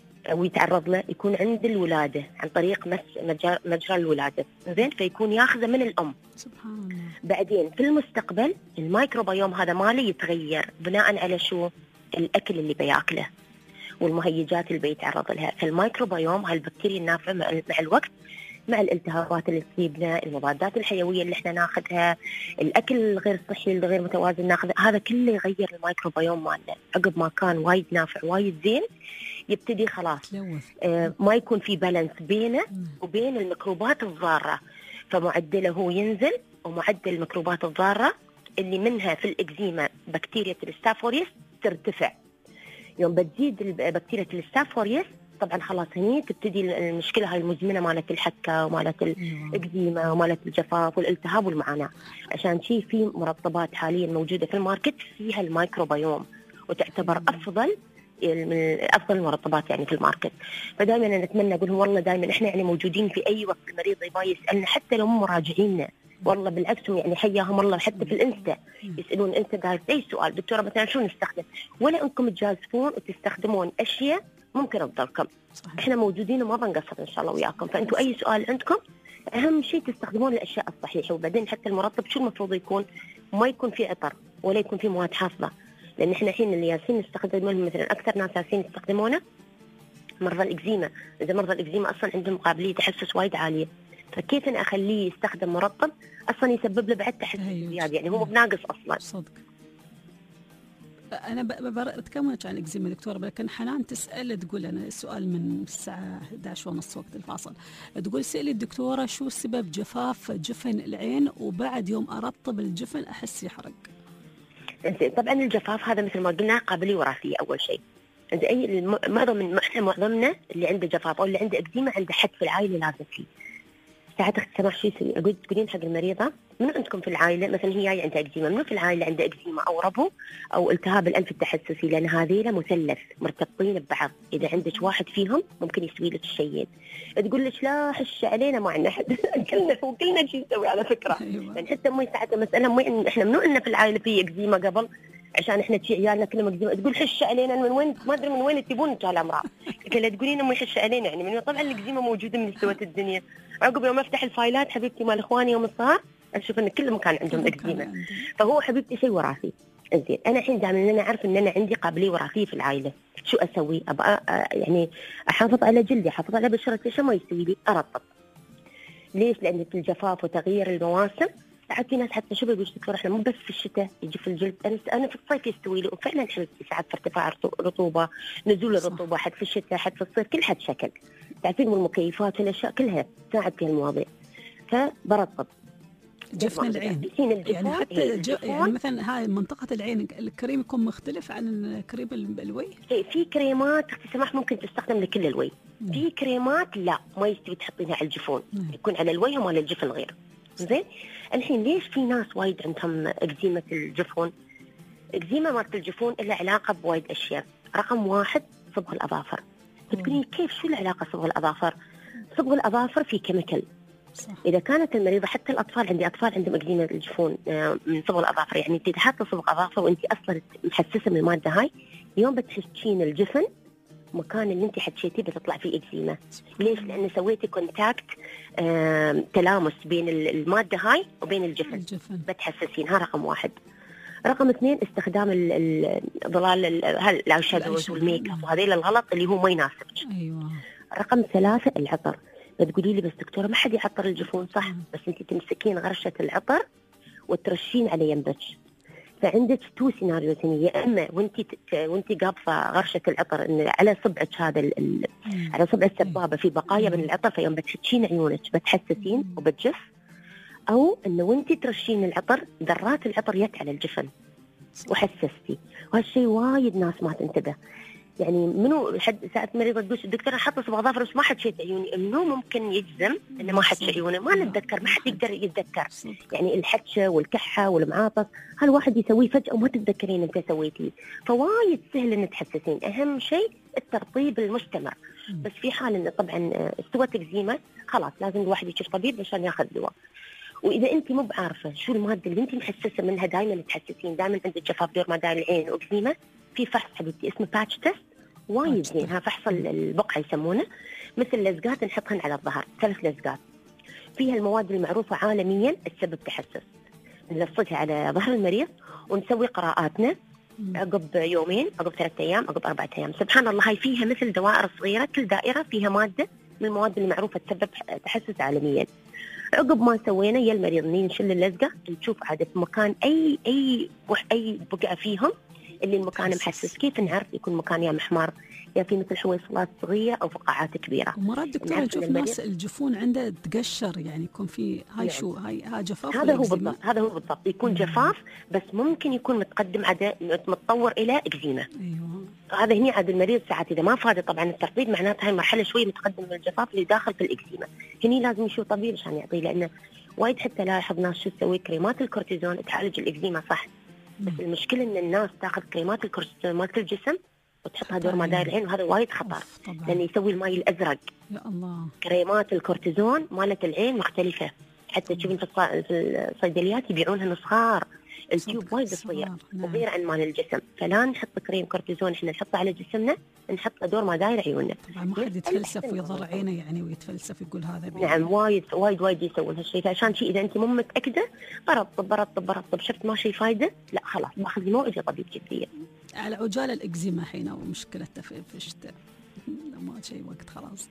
ويتعرض له؟ يكون عند الولاده عن طريق مس مجرى الولاده. زين فيكون ياخذه من الام. سبحان الله. بعدين في المستقبل الميكروبيوم هذا ماله يتغير بناء على شو؟ الاكل اللي بياكله والمهيجات اللي بيتعرض لها. فالميكروبيوم هالبكتيريا النافعه مع الوقت مع الالتهابات اللي تصيبنا، المضادات الحيويه اللي احنا ناخذها، الاكل الغير صحي الغير متوازن ناخذه، هذا كله يغير الميكروبيوم مالنا. عقب ما كان وايد نافع وايد زين يبتدي خلاص آه ما يكون في بالانس بينه وبين الميكروبات الضاره، فمعدله هو ينزل ومعدل الميكروبات الضاره اللي منها في الاكزيما بكتيريا الستاف ترتفع. يوم بتزيد بكتيريا الستاف طبعا خلاص هني تبتدي المشكله هاي المزمنه مالت الحكه ومالت الاكزيما ومالت الجفاف والالتهاب والمعاناه. عشان شيء في مرطبات حاليا موجوده في الماركت فيها الميكروبيوم وتعتبر افضل من افضل المرطبات يعني في الماركت. فدائما انا اتمنى اقول والله دائما احنا يعني موجودين في اي وقت المريض يبغى يسالنا، حتى لو مو مراجعيننا والله بالعكس يعني حياهم الله، حتى في الانستا يسالون انت قاعد اي سؤال دكتوره مثلا شو نستخدم، ولا انكم تجازفون وتستخدمون اشياء ممكن تضركم. احنا موجودين وما بنقصر ان شاء الله وياكم. فانتوا اي سؤال عندكم اهم شيء تستخدمون الاشياء الصحيحه. وبعدين حتى المرطب شو المفروض يكون؟ ما يكون فيه عطر ولا يكون فيه مواد حافظه، لان احنا الحين اللي ياسين نستخدمونه مثلا اكثر ناس ياسين يستخدمونه مرضى الاكزيما. اذا مرضى الاكزيما اصلا عندهم قابليه تحسس وايد عاليه، فكيف انا اخليه يستخدم مرطب اصلا يسبب له بعد تحسس زياده، يعني هو بناقص اصلا.
صدق. انا بتكلم عن الاكزيما دكتوره، لكن حنان تسال تقول انا السؤال من الساعه إحدى عشر ونص وقت الفاصل، تقول سالي الدكتوره شو سبب جفاف جفن العين وبعد يوم ارطب الجفن احس يحرق؟
طبعا الجفاف هذا مثل ما قلنا قابليه وراثيه اول شيء. اي معظم من احنا معظمنا اللي عنده جفاف او اللي عنده اكزيما عنده حد في العائله لازم فيه. ساعات اخت سماح شو يسوي؟ اقول تقولين حق المريضه منو عندكم في العائله مثلا هي جايه عندها اكزيما، منو في العائله عنده اكزيما او ربو او التهاب الانف التحسسي، لان هذيلا مثلث مرتبطين ببعض، اذا عندك واحد فيهم ممكن يسوي لك الشيئين. تقول لك لا حش علينا ما عندنا احد كلنا وكلنا شو نسوي على فكره. أيوة. يعني حتى امي ساعات مساله مو احنا منو عندنا في العائله في اكزيما قبل عشان احنا شي عيالنا كلهم اكزيما، تقول حش علينا من وين ما ادري من وين تبون انتم هالامراض. قلت لها تقولين امي حش علينا يعني من طبعا الاكزيما موجوده من استوت الدنيا. عقب يوم افتح الفايلات حبيبتي مال اخواني يوم الصغار اشوف ان كلهم كان عندهم اكزيما، فهو حبيبتي شيء وراثي. زين انا الحين دائما ان انا اعرف ان انا عندي قابليه وراثيه في العائله، شو اسوي؟ ابغى يعني احافظ على جلدي، احافظ على بشرتي، شو ما يسوي لي؟ ارطب. ليش؟ لان في الجفاف وتغيير المواسم ساعات في ناس حتى شو بيقول دكتور احنا مو بس في الشتاء يجي في الجلد، انا انا في الصيف يستوي لي، وفعلا حبيبتي ساعات في ارتفاع رطوبه، نزول الرطوبه، حد في الشتاء حد في الصيف، كل حد شكل. تعرفين والمكيفات والاشياء كلها تساعد في هالمواضيع. فبرطب
جفن العين يعني حتى ج... يعني مثلا هاي منطقة العين الكريم يكون مختلف عن كريم الوجه؟
في كريمات اختي سماح ممكن تستخدم لكل الوجه، في كريمات لا ما يستوي تحطينها على الجفون، مم. يكون على الوجه وما على الجفن غير. زين الحين ليش في ناس وايد عندهم اكزيما الجفون؟ اكزيما مالت الجفون لها علاقة بوايد اشياء. رقم واحد صبغ الاظافر. بتقولين كيف شو العلاقة صبغ الاظافر؟ صبغ الاظافر في كيميكال. صح. إذا كانت المريضة حتى الأطفال، عندي أطفال عندهم أكزيما الجفون من صبغ الأظافر، يعني أنت حاطة صبغ أظافر وأنت أصلا محسسة من المادة هاي، يوم بتحشين الجفن مكان اللي أنت حشيتيه بتطلع فيه أكزيما. ليش؟ لأن سويتي كونتاكت تلامس بين المادة هاي وبين الجفن, الجفن. بتحسسين. ها رقم واحد. رقم اثنين استخدام الظلال الاي شادوز والميك اب، وهذا الغلط اللي هو ما يناسبك.
أيوة.
رقم ثلاثة العطر. بتقولي لي بس دكتورة ما حد يعطر الجفون، صح، بس انت تمسكين غرشة العطر وترشين على ينبك. فعندك تو سيناريو ثاني، يا اما وانت وانت قابضه غرشة العطر ان على صبعك هذا ال... على صبع السبابة في بقايا من العطر، فيوم بتحكين عيونك بتحسسين وبتجف، او انه وانت ترشين العطر ذرات العطر يت على الجفن وحسستي. وهالشيء وايد ناس ما تنتبه. يعني منو حد ساعات مريضة تقول دكتور أنا حاطة صبغ أظافر بس ما حد شيت عيوني، منو ممكن يجزم إنه ما حد شيت عيونه؟ ما نتذكر، ما حد يقدر يتذكر. يعني الحكة والكحة والمعاطف هالواحد يسويه فجأة وما تتذكرين أنت سويتيه، فوايد سهل إن تحسسين. أهم شيء الترطيب المستمر. بس في حال إنه طبعا استوت اكزيما خلاص لازم الواحد يشوف طبيب عشان ياخذ دواء. وإذا أنت مو بعارفة شو المادة اللي أنت محسسة منها دائما تحسسين، دائما عندك جفاف دور ما دار العين واكزيما، في فحص حبيبتي اسمه باتش تيست وايد زين. ها فحص البقعة يسمونه، مثل لزقات نحطهن على الظهر، ثلاث لزقات فيها المواد المعروفة عالميا تسبب تحسس، نلصقها على ظهر المريض ونسوي قراءاتنا عقب يومين، عقب ثلاثة أيام، عقب أربعة أيام. سبحان الله هاي فيها مثل دوائر صغيرة، كل دائرة فيها مادة من المواد المعروفة تسبب تحسس عالميا. عقب ما سوينا يا المريض نشيل اللزقة، نشوف عادة مكان أي أي أي بقعة فيهم اللي المكان محسس. كيف نعرف؟ يكون مكان يا محمر يا في مثل حويصلات صغيرة أو فقاعات كبيرة.
ومرات دكتور نشوف ناس الجفون عنده تقشر، يعني يكون في هاي يعني شو هاي ها جفاف.
هذا هو بالضبط، هذا هو بالضبط يكون جفاف، بس ممكن يكون متقدم عدا متطور إلى إكزيما.
أيوة.
هذا هنا عاد المريض ساعات إذا ما فاد طبعا الترطيب معناته هاي مرحلة شوية متقدم من الجفاف اللي داخل في الإكزيما. هني لازم يشوف طبيب عشان يعطيه، لأنه وايد حتى لاحظ ناس شو تسوي كريمات الكورتيزون تعالج الإكزيما صح، بس المشكلة إن الناس تاخذ كريمات الكورتيزون مالت الجسم وتحطها دور ما داير العين، وهذا وايد خطر لأنه يسوي الماء الأزرق.
يا الله.
كريمات الكورتيزون مالت العين مختلفة، حتى تشوفين في الصيدليات يبيعونها صغار، التيوب وايد صغير وغير عن مال الجسم. فلا نحط كريم كورتيزون احنا نحطه على جسمنا، نحطه دور ما داير عيوننا.
طبعا ما حد يتفلسف ويضر عينه يعني ويتفلسف يقول هذا بيه.
نعم وايد وايد وايد يسوون هالشيء. فعشان شيء اذا انت مو متاكده برطب برطب برطب شفت ما شيء فايده، لا خلاص باخذ موعد طبيب جديه.
على عجالة الإكزيما حين ومشكلتها في في الشتاء. ما شيء وقت خلاص.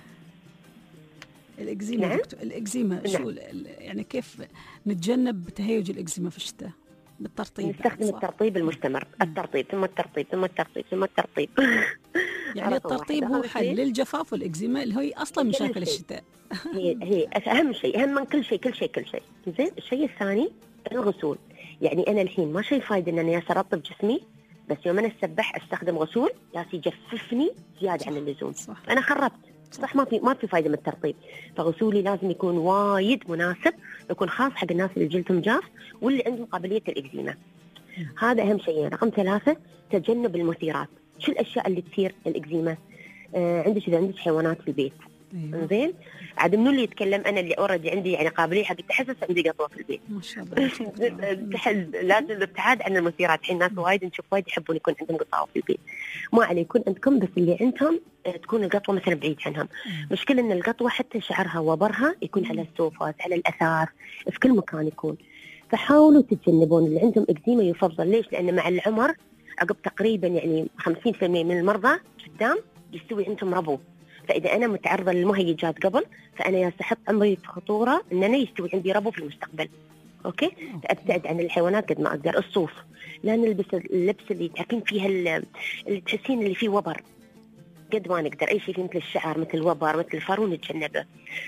الإكزيما
نعم؟
دكتور، الإكزيما شو
نعم.
يعني كيف نتجنب تهيج الإكزيما في الشتاء؟ بالترطيب.
نستخدم الترطيب المستمر، الترطيب ثم الترطيب ثم الترطيب ثم الترطيب.
يعني الترطيب هو حل للجفاف والإكزيما اللي هي أصلا مشاكل الشتاء.
هي هي أهم شيء، أهم من كل شيء كل شيء كل شيء. زين، الشيء الثاني الغسول. يعني أنا الحين ما شيء فايدة إن أنا ياس أرطب جسمي، بس يوم أنا أسبح أستخدم غسول ياس يجففني زيادة عن اللزوم. أنا خربت. صح، ما في ما في فايدة من الترطيب، فغسولي لازم يكون وايد مناسب، يكون خاص حق الناس اللي جلدهم جاف واللي عندهم قابلية الإكزيما. هذا أهم شيء. رقم ثلاثة تجنب المثيرات. شو الأشياء اللي تثير الإكزيما؟ آه عندك إذا عندك حيوانات في البيت، زين، عاد منو اللي يتكلم؟ أنا اللي أوريدي عندي يعني قابلية حق التحسس، عندي قطوة في البيت. ما شاء الله. لازم الابتعاد عن المثيرات. الحين ناس وايد نشوف وايد يحبون يكون عندهم قطاوة في البيت، ما عليه يكون عندكم، بس اللي عندهم تكون القطوة مثلا بعيد عنهم. مشكلة إن القطوة حتى شعرها وبرها يكون على السوفات، على الأثاث، في كل مكان يكون. فحاولوا تتجنبون. اللي عندهم إكزيما يفضل، ليش؟ لأن مع العمر عقب تقريبا يعني خمسين بالمئة من المرضى قدام يستوي عندهم ربو. فإذا أنا متعرضة للمهيجات قبل، فأنا يستحق عمري في خطورة إن أنا يستوي عندي ربو في المستقبل. أوكي، فأبتعد عن الحيوانات قد ما أقدر. الصوف، لا نلبس اللبس اللي تعرفين فيها اللي تحسين اللي فيه وبر قد ما نقدر. أي شيء مثل الشعر، مثل الوبر، مثل الفارون نتجنبه.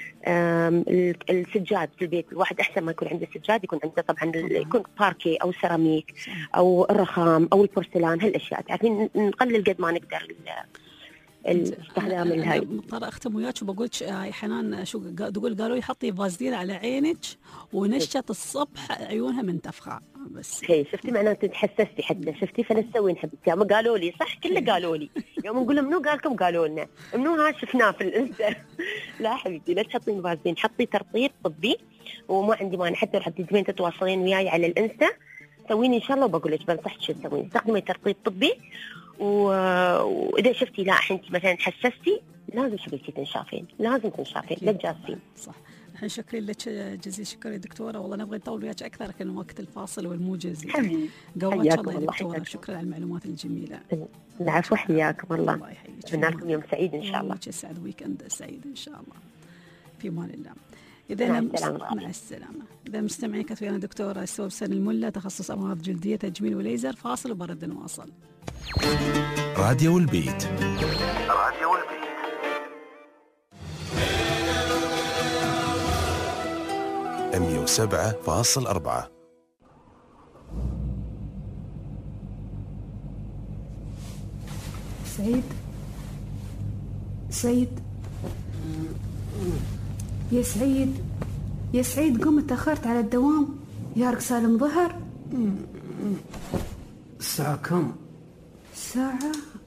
السجاد في البيت، الواحد أحسن ما يكون عنده سجاد يكون عنده طبعا يكون باركي أو سيراميك أو الرخام أو البورسلان. هالأشياء تعرفين نقلل قد ما نقدر الاستخدام الهاي.
مضطرة أختم وياك وبقول هاي حنان شو تقول؟ قالوا لي حطي فازلين على عينك ونشت الصبح عيونها منتفخة. بس
هي شفتي معناته تحسستي حتى، شفتي فنسوي نحبتي. ما قالوا لي صح، كله قالوا لي يوم نقول منو قالكم؟ قالوا لنا منو ها شفناه في الانستا. لا حبيبتي لا تحطين فازلين، حطي ترطيب طبي. وما عندي مانع حتى لو حبيتي تبين تتواصلين وياي على الانستا سويني ان شاء الله وبقول لك بنصحك شو تسوين. استخدمي ترطيب طبي، وإذا شفتي لا أنت مثلا تحسستي لازم شبيتي تنشافين، لازم تنشافين لا تجازفين.
صح. الحين شكرا لك جزيل شكر يا دكتورة، والله نبغى نطول وياك أكثر لكن وقت الفاصل والموجز قواك الله يا دكتورة. شكرا على المعلومات الجميلة.
العفو، حياكم الله. الله يحييك. أتمنى لكم يوم سعيد إن شاء الله.
يسعد ويكند سعيد إن شاء الله. في أمان الله. إذا مع السلامة. مع السلامة. إذا مستمعين كانت ويانا دكتورة سوسن الملا، تخصص أمراض جلدية تجميل وليزر. فاصل وبرد نواصل.
راديو البيت.
راديو البيت.
مية وسبعة فاصل أربعة.
سعيد سعيد يا سعيد يا سعيد قم، تأخرت على الدوام. يارك سالم ظهر.
الساعة كم؟
ساعة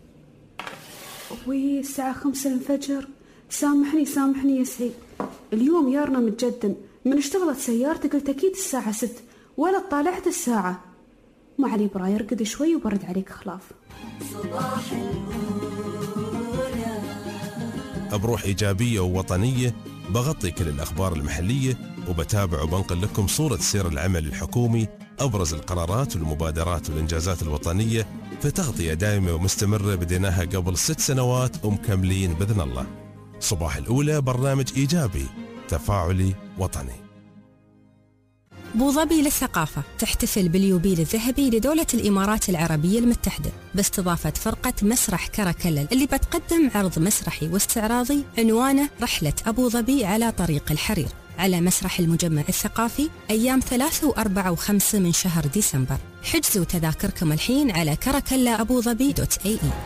وي الساعة خمسة الفجر. سامحني سامحني يا سعيد، اليوم يارنا متجدم من اشتغلت سيارتي، قلت أكيد الساعة ست ولا طالعت الساعة. ما علي براي ارقد شوي وبرد عليك خلاف.
صباح الأولى.
بروح إيجابية ووطنية بغطي كل الأخبار المحلية وبتابع وبنقل لكم صورة سير العمل الحكومي، أبرز القرارات والمبادرات والإنجازات الوطنية في تغطية دائمة ومستمرة بديناها قبل ست سنوات ومكملين بإذن الله. صباح الأولى برنامج إيجابي تفاعلي وطني.
أبوظبي للثقافة تحتفل باليوبيل الذهبي لدولة الإمارات العربية المتحدة باستضافة فرقة مسرح كراكلل اللي بتقدم عرض مسرحي واستعراضي عنوانه رحلة أبوظبي على طريق الحرير على مسرح المجمع الثقافي أيام ثلاثة وأربعة وخمسة من شهر ديسمبر. حجزوا تذاكركم الحين على كراكلا أبو ظبي دوت اي اي.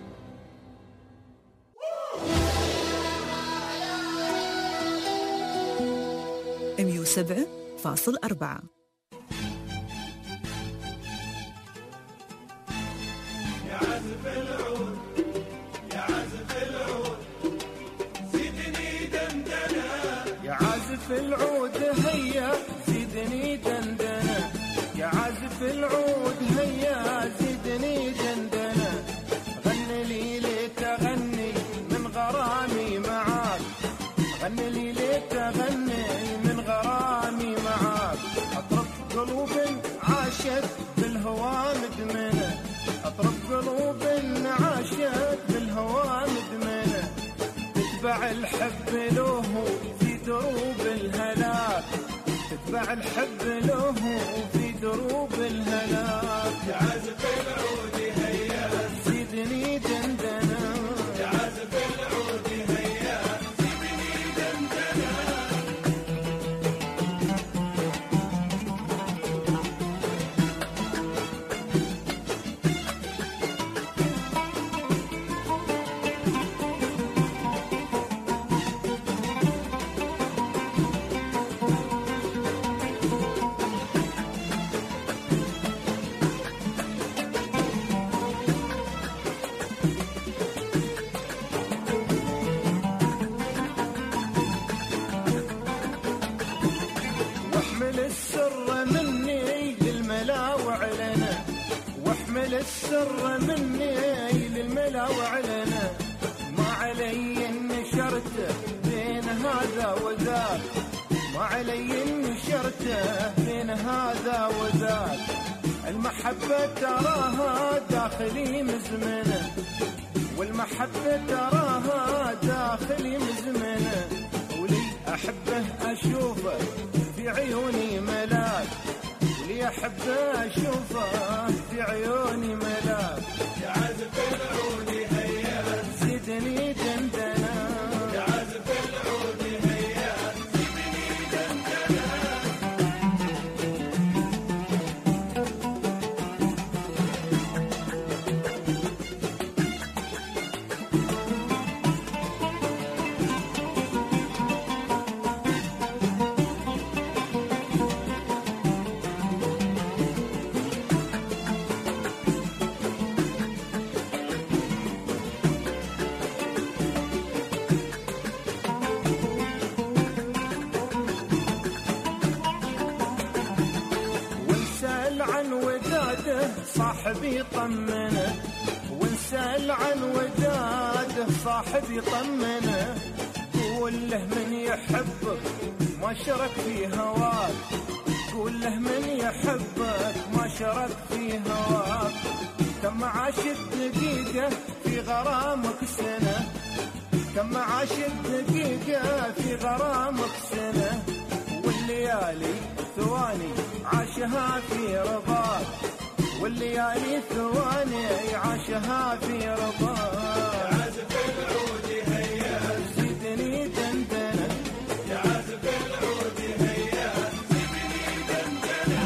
مية وسبعة فاصل أربعة.
يا عزف العود يا عزف العود زيدني دندنة، يا عزف العود هيا زيدني دندنة، يا عزف العود هيا زيدني دندنة، غني لي ليت أغني من غرامي معاك، غني لي ليت أغني من غرامي معاك، أطرب قلوب عاشت بالهوى مدمنة، أطرب تتبع الحب له في دروب الهلاك، تتبع الحب له في دروب الهلاك. يا عازف العود هيا زيدني دندنا، يا عازف العود هيا زيدني دندنا. السر مني للملا وعلنا، ما علي نشرته بين هذا وذاك، ما علي نشرته بين هذا وذاك. المحبة تراها داخلي مزمنة، والمحبة تراها داخلي مزمنة، ولي أحبه أشوفه في عيوني ملاك، ولي أحبه أشوفه في عيوني ملاك. يا عازف العود هيا زيدني دندنا، يا عازف العود هيا زيدني دندنا. صاحبي طمنه، ونسأل عن وداده صاحبي طمنه، قول له من يحبك ما شرك في هواك، قول له من يحبك ما شرك في هواك. كم عاشت دقيقة في غرامك سنة، كم عاشت دقيقة في غرامك سنة، والليالي ثواني عاشها في رضاك، والليالي ثواني عاشها في رضاك. يا عازف العود هيا زيدني دندنا، يا عازف العود هيا زيدني دندنا.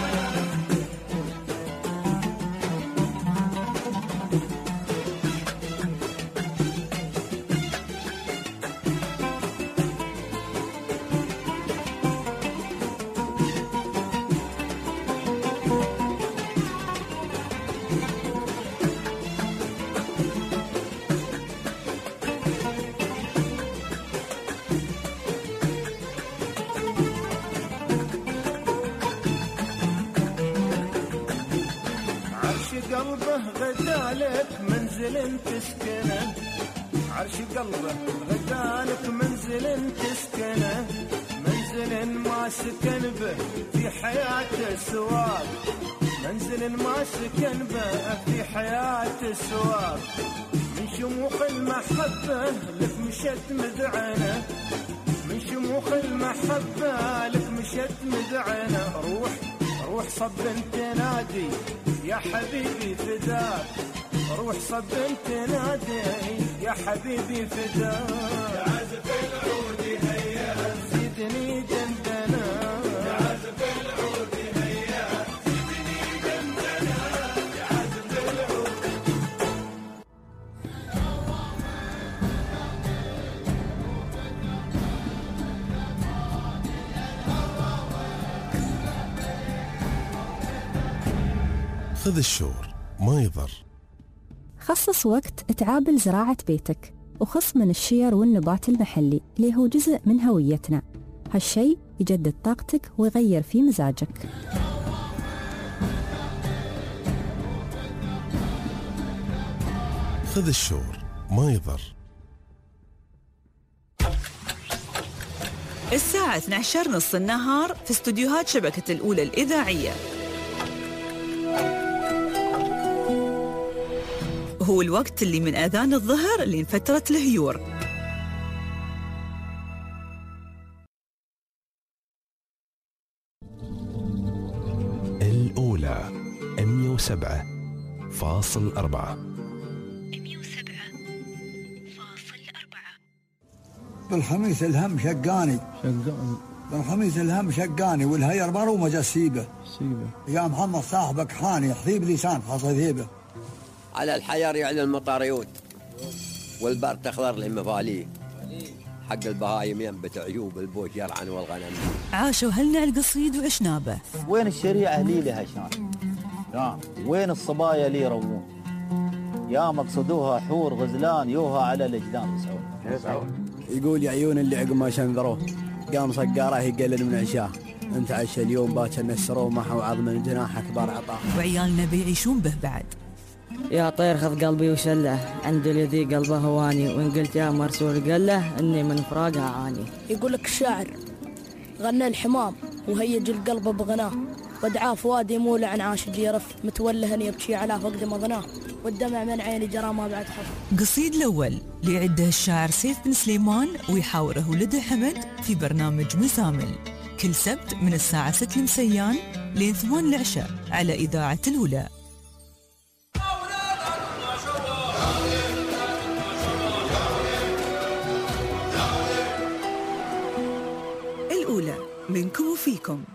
قلبه غدالك منزل تسكنه، عرش قلبه غدالك منزل تسكنه، منزل ما سكن به في حياته سواك، منزل ما سكن به في حياته سواك. من شموخ المحبة لك مشت مذعنة، من شموخ المحبة لك مشت مذعنة. روح روح صب تنادي يا حبيبي فداك، روح صب تنادي يا حبيبي فداك. يا عازف العود هيا زيدني دندنا، يا عازف العود هيا زيدني دندنا، يا عازف العود.
خذ الشور ما يضر.
خصص وقت تعابل زراعة بيتك، وخص من الشير والنبات المحلي اللي هو جزء من هويتنا. هالشي يجدد طاقتك ويغير في مزاجك.
خذ الشور ما يضر.
الساعة اثنتي عشرة نص النهار في استوديوهات شبكة الأولى الإذاعية. هو الوقت اللي من آذان الظهر لفترة الهيور.
وسبعة فاصل أربعة.
بالخميس الهم شقاني شقاني بالخميس الهم شقاني والهير برو مجسيبه سيبه يا محمد صاحبك حاني حثيب لسان حصيبه
على الحير يعلى المطاريود والبر تخضر للمفاليه حق البهايم ينبت عيوب البوش يرعن والغنم.
عاشوا هلنا القصيد وعشنا به.
وين الشريعة لي لها شان؟ يا وين الصبايا لي روون؟ يا مقصدوها حور غزلان يوها على الأجدان يسعون.
يقول يا عيون اللي عقب ما شنذروه قام صقاره يقلل من عشاه انت عشا اليوم باكر نسروه محو عظم من جناح اكبر عطاه.
وعيالنا بيعيشون به بعد.
يا طير خذ قلبي وشله عند الذي قلبه هواني وان قلت يا مرسول قله اني من فراقها عاني.
يقول لك الشاعر غنى الحمام وهيج القلب بغناه ودعاه فؤادي مولع عن عاش جيرف متولهن يبكي على فقد مضناه والدمع من عيني جرى ما بعد خف.
قصيد الأول ليعده الشاعر سيف بن سليمان ويحاوره ولده حمد في برنامج مزامل كل سبت من الساعة ستة المسيان لين ثمان العشاء على إذاعة الأولى. الأولى منكم وفيكم.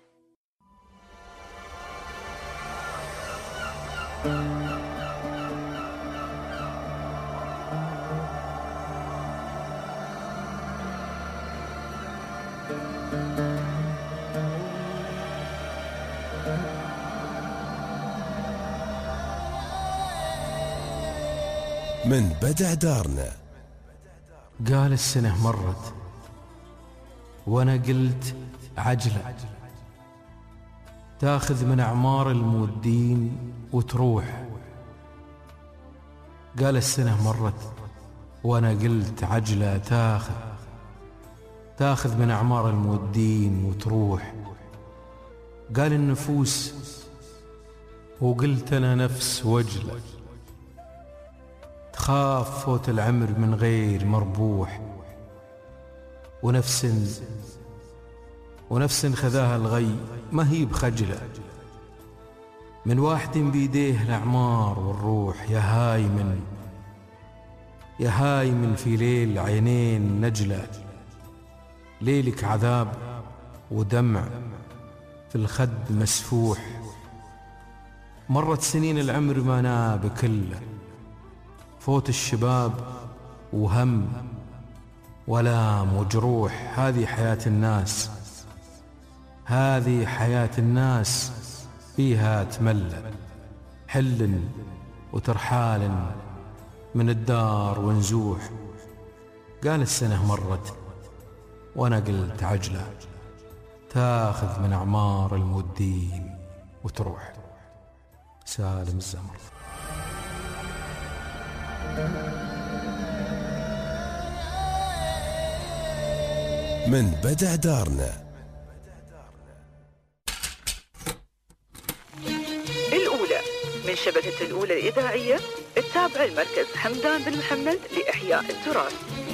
من بدع دارنا.
قال السنة مرت وانا قلت عجلة تاخذ من اعمار المودين وتروح. قال السنة مرت وانا قلت عجلة تاخذ تاخذ من اعمار المودين وتروح. قال النفوس وقلت انا نفس وجلة تخاف فوت العمر من غير مربوح. ونفس ونفس خذاها الغي ما هي بخجلة من واحد بيديه الأعمار والروح. يا هايمن يا هايمن في ليل عينين نجلة ليلك عذاب ودمع في الخد مسفوح. مرت سنين العمر ما ناب كله فوت الشباب وهم ولام وجروح. هذه حياة الناس هذه حياة الناس فيها تمل حل وترحال من الدار ونزوح. قال السنة مرت وانا قلت عجلة تاخذ من اعمار المودين وتروح. سالم الزمر.
من بدع دارنا.
الأولى من شبكة الأولى الإذاعية التابعة لمركز حمدان بن محمد لإحياء التراث.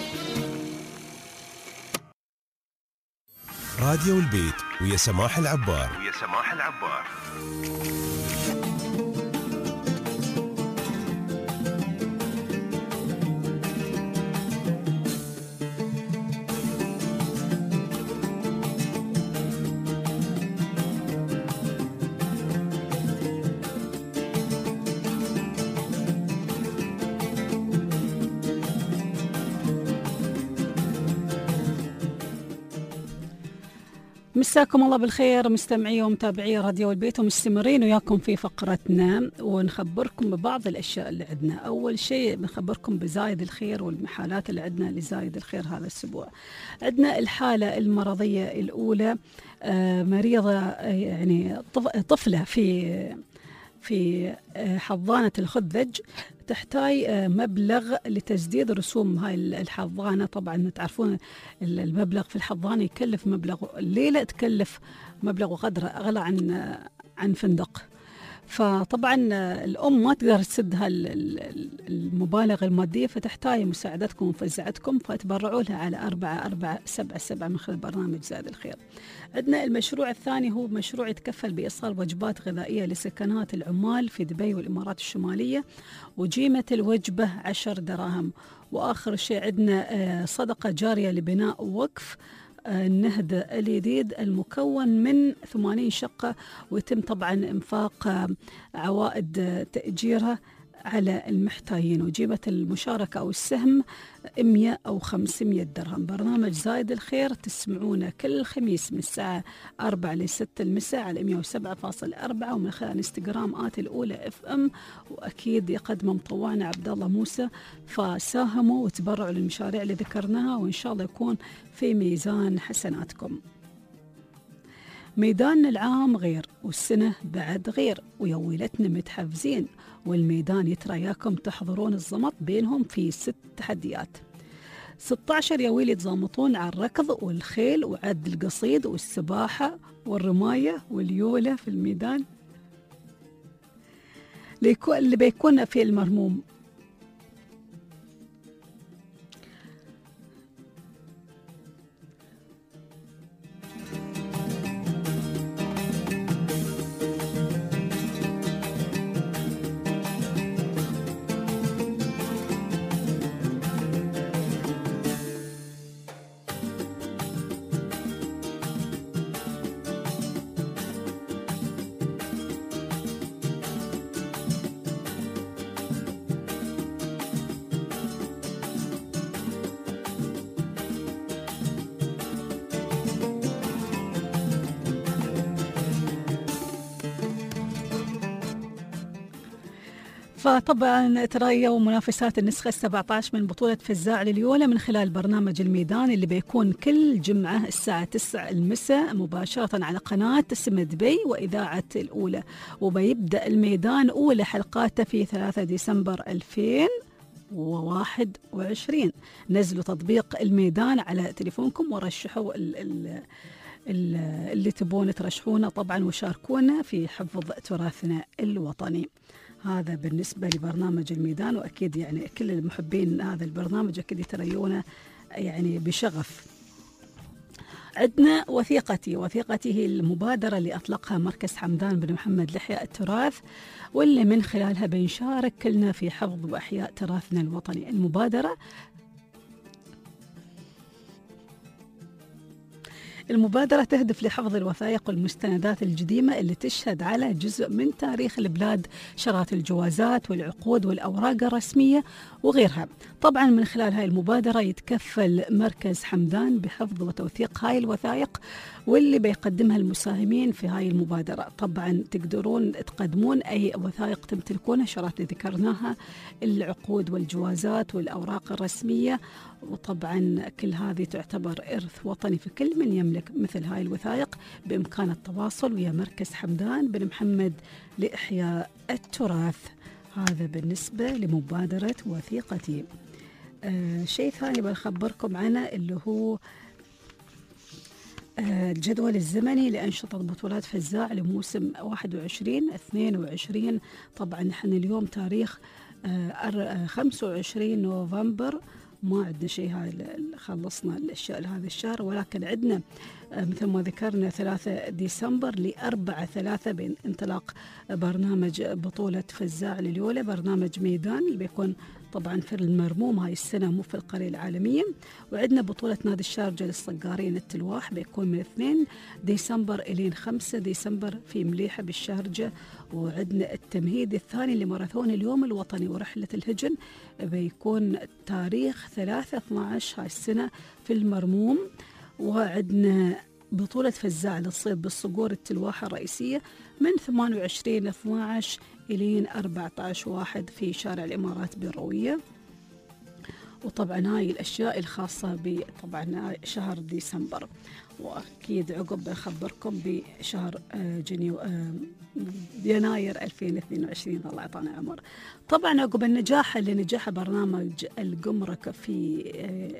راديو البيت ويا سماح العبار
ويا سماح العبار.
مساكم الله بالخير مستمعي ومتابعي راديو البيت ومستمرين وياكم في فقرتنا ونخبركم ببعض الأشياء اللي عندنا. أول شيء بنخبركم بزايد الخير والمحالات اللي عندنا لزايد الخير هذا الأسبوع. عندنا الحالة المرضية الأولى مريضة يعني طفلة في في حضانة الخذج تحتاج مبلغ لتسديد رسوم هاي الحضانة. طبعا تعرفون المبلغ في الحضانة يكلف مبلغ، الليلة تكلف مبلغ وقدره أغلى عن عن فندق. فطبعا الأم ما تقدر تسد هالمبالغ المادية، فتحتاج مساعدتكم ومفزعتكم، فتبرعوا لها على أربعة أربعة سبعة سبعة من خلال برنامج زاد الخير. عندنا المشروع الثاني هو مشروع يتكفل بإيصال وجبات غذائية لسكنات العمال في دبي والإمارات الشمالية، وقيمة الوجبة عشر دراهم. وآخر شيء عندنا صدقة جارية لبناء وقف النهضة الجديد المكون من ثمانين شقة، ويتم طبعا إنفاق عوائد تأجيرها على المحتاجين، وجيبة المشاركة أو السهم مئة أو خمسمئة درهم. برنامج زايد الخير تسمعونه كل خميس من الساعة أربعة لستة المساء على مئة وسبعة فاصلة أربعة، ومن خلال انستغرام آت الأولى اف ام، وأكيد يقدم مطوعنا عبد الله موسى. فساهموا وتبرعوا للمشاريع اللي ذكرناها، وإن شاء الله يكون في ميزان حسناتكم. ميدان العام غير والسنة بعد غير، ويويلتنا متحفزين، والميدان يترى ياكم تحضرون الزمط بينهم في ست تحديات. ستة عشر يويل يتزامطون على الركض والخيل وعد القصيد والسباحة والرماية واليولة في الميدان اللي بيكون في المرموم. فطبعا تريوا منافسات النسخة السبعة عشر من بطولة فزاع لليولة من خلال برنامج الميدان اللي بيكون كل جمعة الساعة تسعة المساء مباشرة على قناة سم دبي وإذاعة الأولى، وبيبدأ الميدان أولى حلقاته في ثلاثة ديسمبر ألفين وواحد وعشرين. نزلوا تطبيق الميدان على تليفونكم ورشحوا ال ال ال اللي تبون ترشحونه طبعا، وشاركونا في حفظ تراثنا الوطني. هذا بالنسبة لبرنامج الميدان، وأكيد يعني كل المحبين هذا البرنامج أكيد يتريونه يعني بشغف. عندنا وثيقتي، وثيقتي هي المبادرة اللي أطلقها مركز حمدان بن محمد لإحياء التراث، واللي من خلالها بنشارك كلنا في حفظ وإحياء تراثنا الوطني. المبادرة المبادرة تهدف لحفظ الوثائق والمستندات القديمة اللي تشهد على جزء من تاريخ البلاد، شرات الجوازات والعقود والأوراق الرسمية وغيرها. طبعا من خلال هاي المبادرة يتكفل مركز حمدان بحفظ وتوثيق هاي الوثائق، واللي بيقدمها المساهمين في هاي المبادرة. طبعا تقدرون تقدمون أي وثائق تمتلكونها، شرات اللي ذكرناها، العقود والجوازات والأوراق الرسمية، وطبعا كل هذه تعتبر إرث وطني، في كل من يملك مثل هاي الوثائق بإمكان التواصل ويا مركز حمدان بن محمد لإحياء التراث. هذا بالنسبة لمبادرة وثيقتي. آه شيء ثاني بخبركم عنه اللي هو آه الجدول الزمني لأنشطة بطولات فزاع لموسم واحد وعشرين اثنين وعشرين. طبعا نحن اليوم تاريخ آه خمسة وعشرين نوفمبر، ما عندنا شيء، هاي خلصنا الأشياء لهذا الشهر، ولكن عندنا مثل ما ذكرنا ثلاثة ديسمبر لأربعة ثلاثة بين انطلاق برنامج بطولة فزاع لليولة، برنامج ميدان اللي بيكون طبعا في المرموم هاي السنة مو في القرية العالمية. وعندنا بطولة نادي الشارجة للصقارين التلواح بيكون من اثنين ديسمبر إلى خمسة ديسمبر في مليحة بالشارجة. وعندنا التمهيد الثاني لماراثون اليوم الوطني ورحلة الهجن بيكون تاريخ ثلاثة اثنا عشر هاي السنة في المرموم. وعندنا بطولة فزاع للصيد بالصقور التلواحة الرئيسية من ثمانية وعشرين اثنا عشر إلى أربعة عشر واحد في شارع الإمارات بالروية. وطبعا هاي الأشياء الخاصة بطبعا شهر ديسمبر، وأكيد عقب بخبركم بشهر جنيو يناير ألفين واثنين وعشرين الله يعطينا عمر. طبعا عقب النجاح اللي نجح برنامج الجمرك في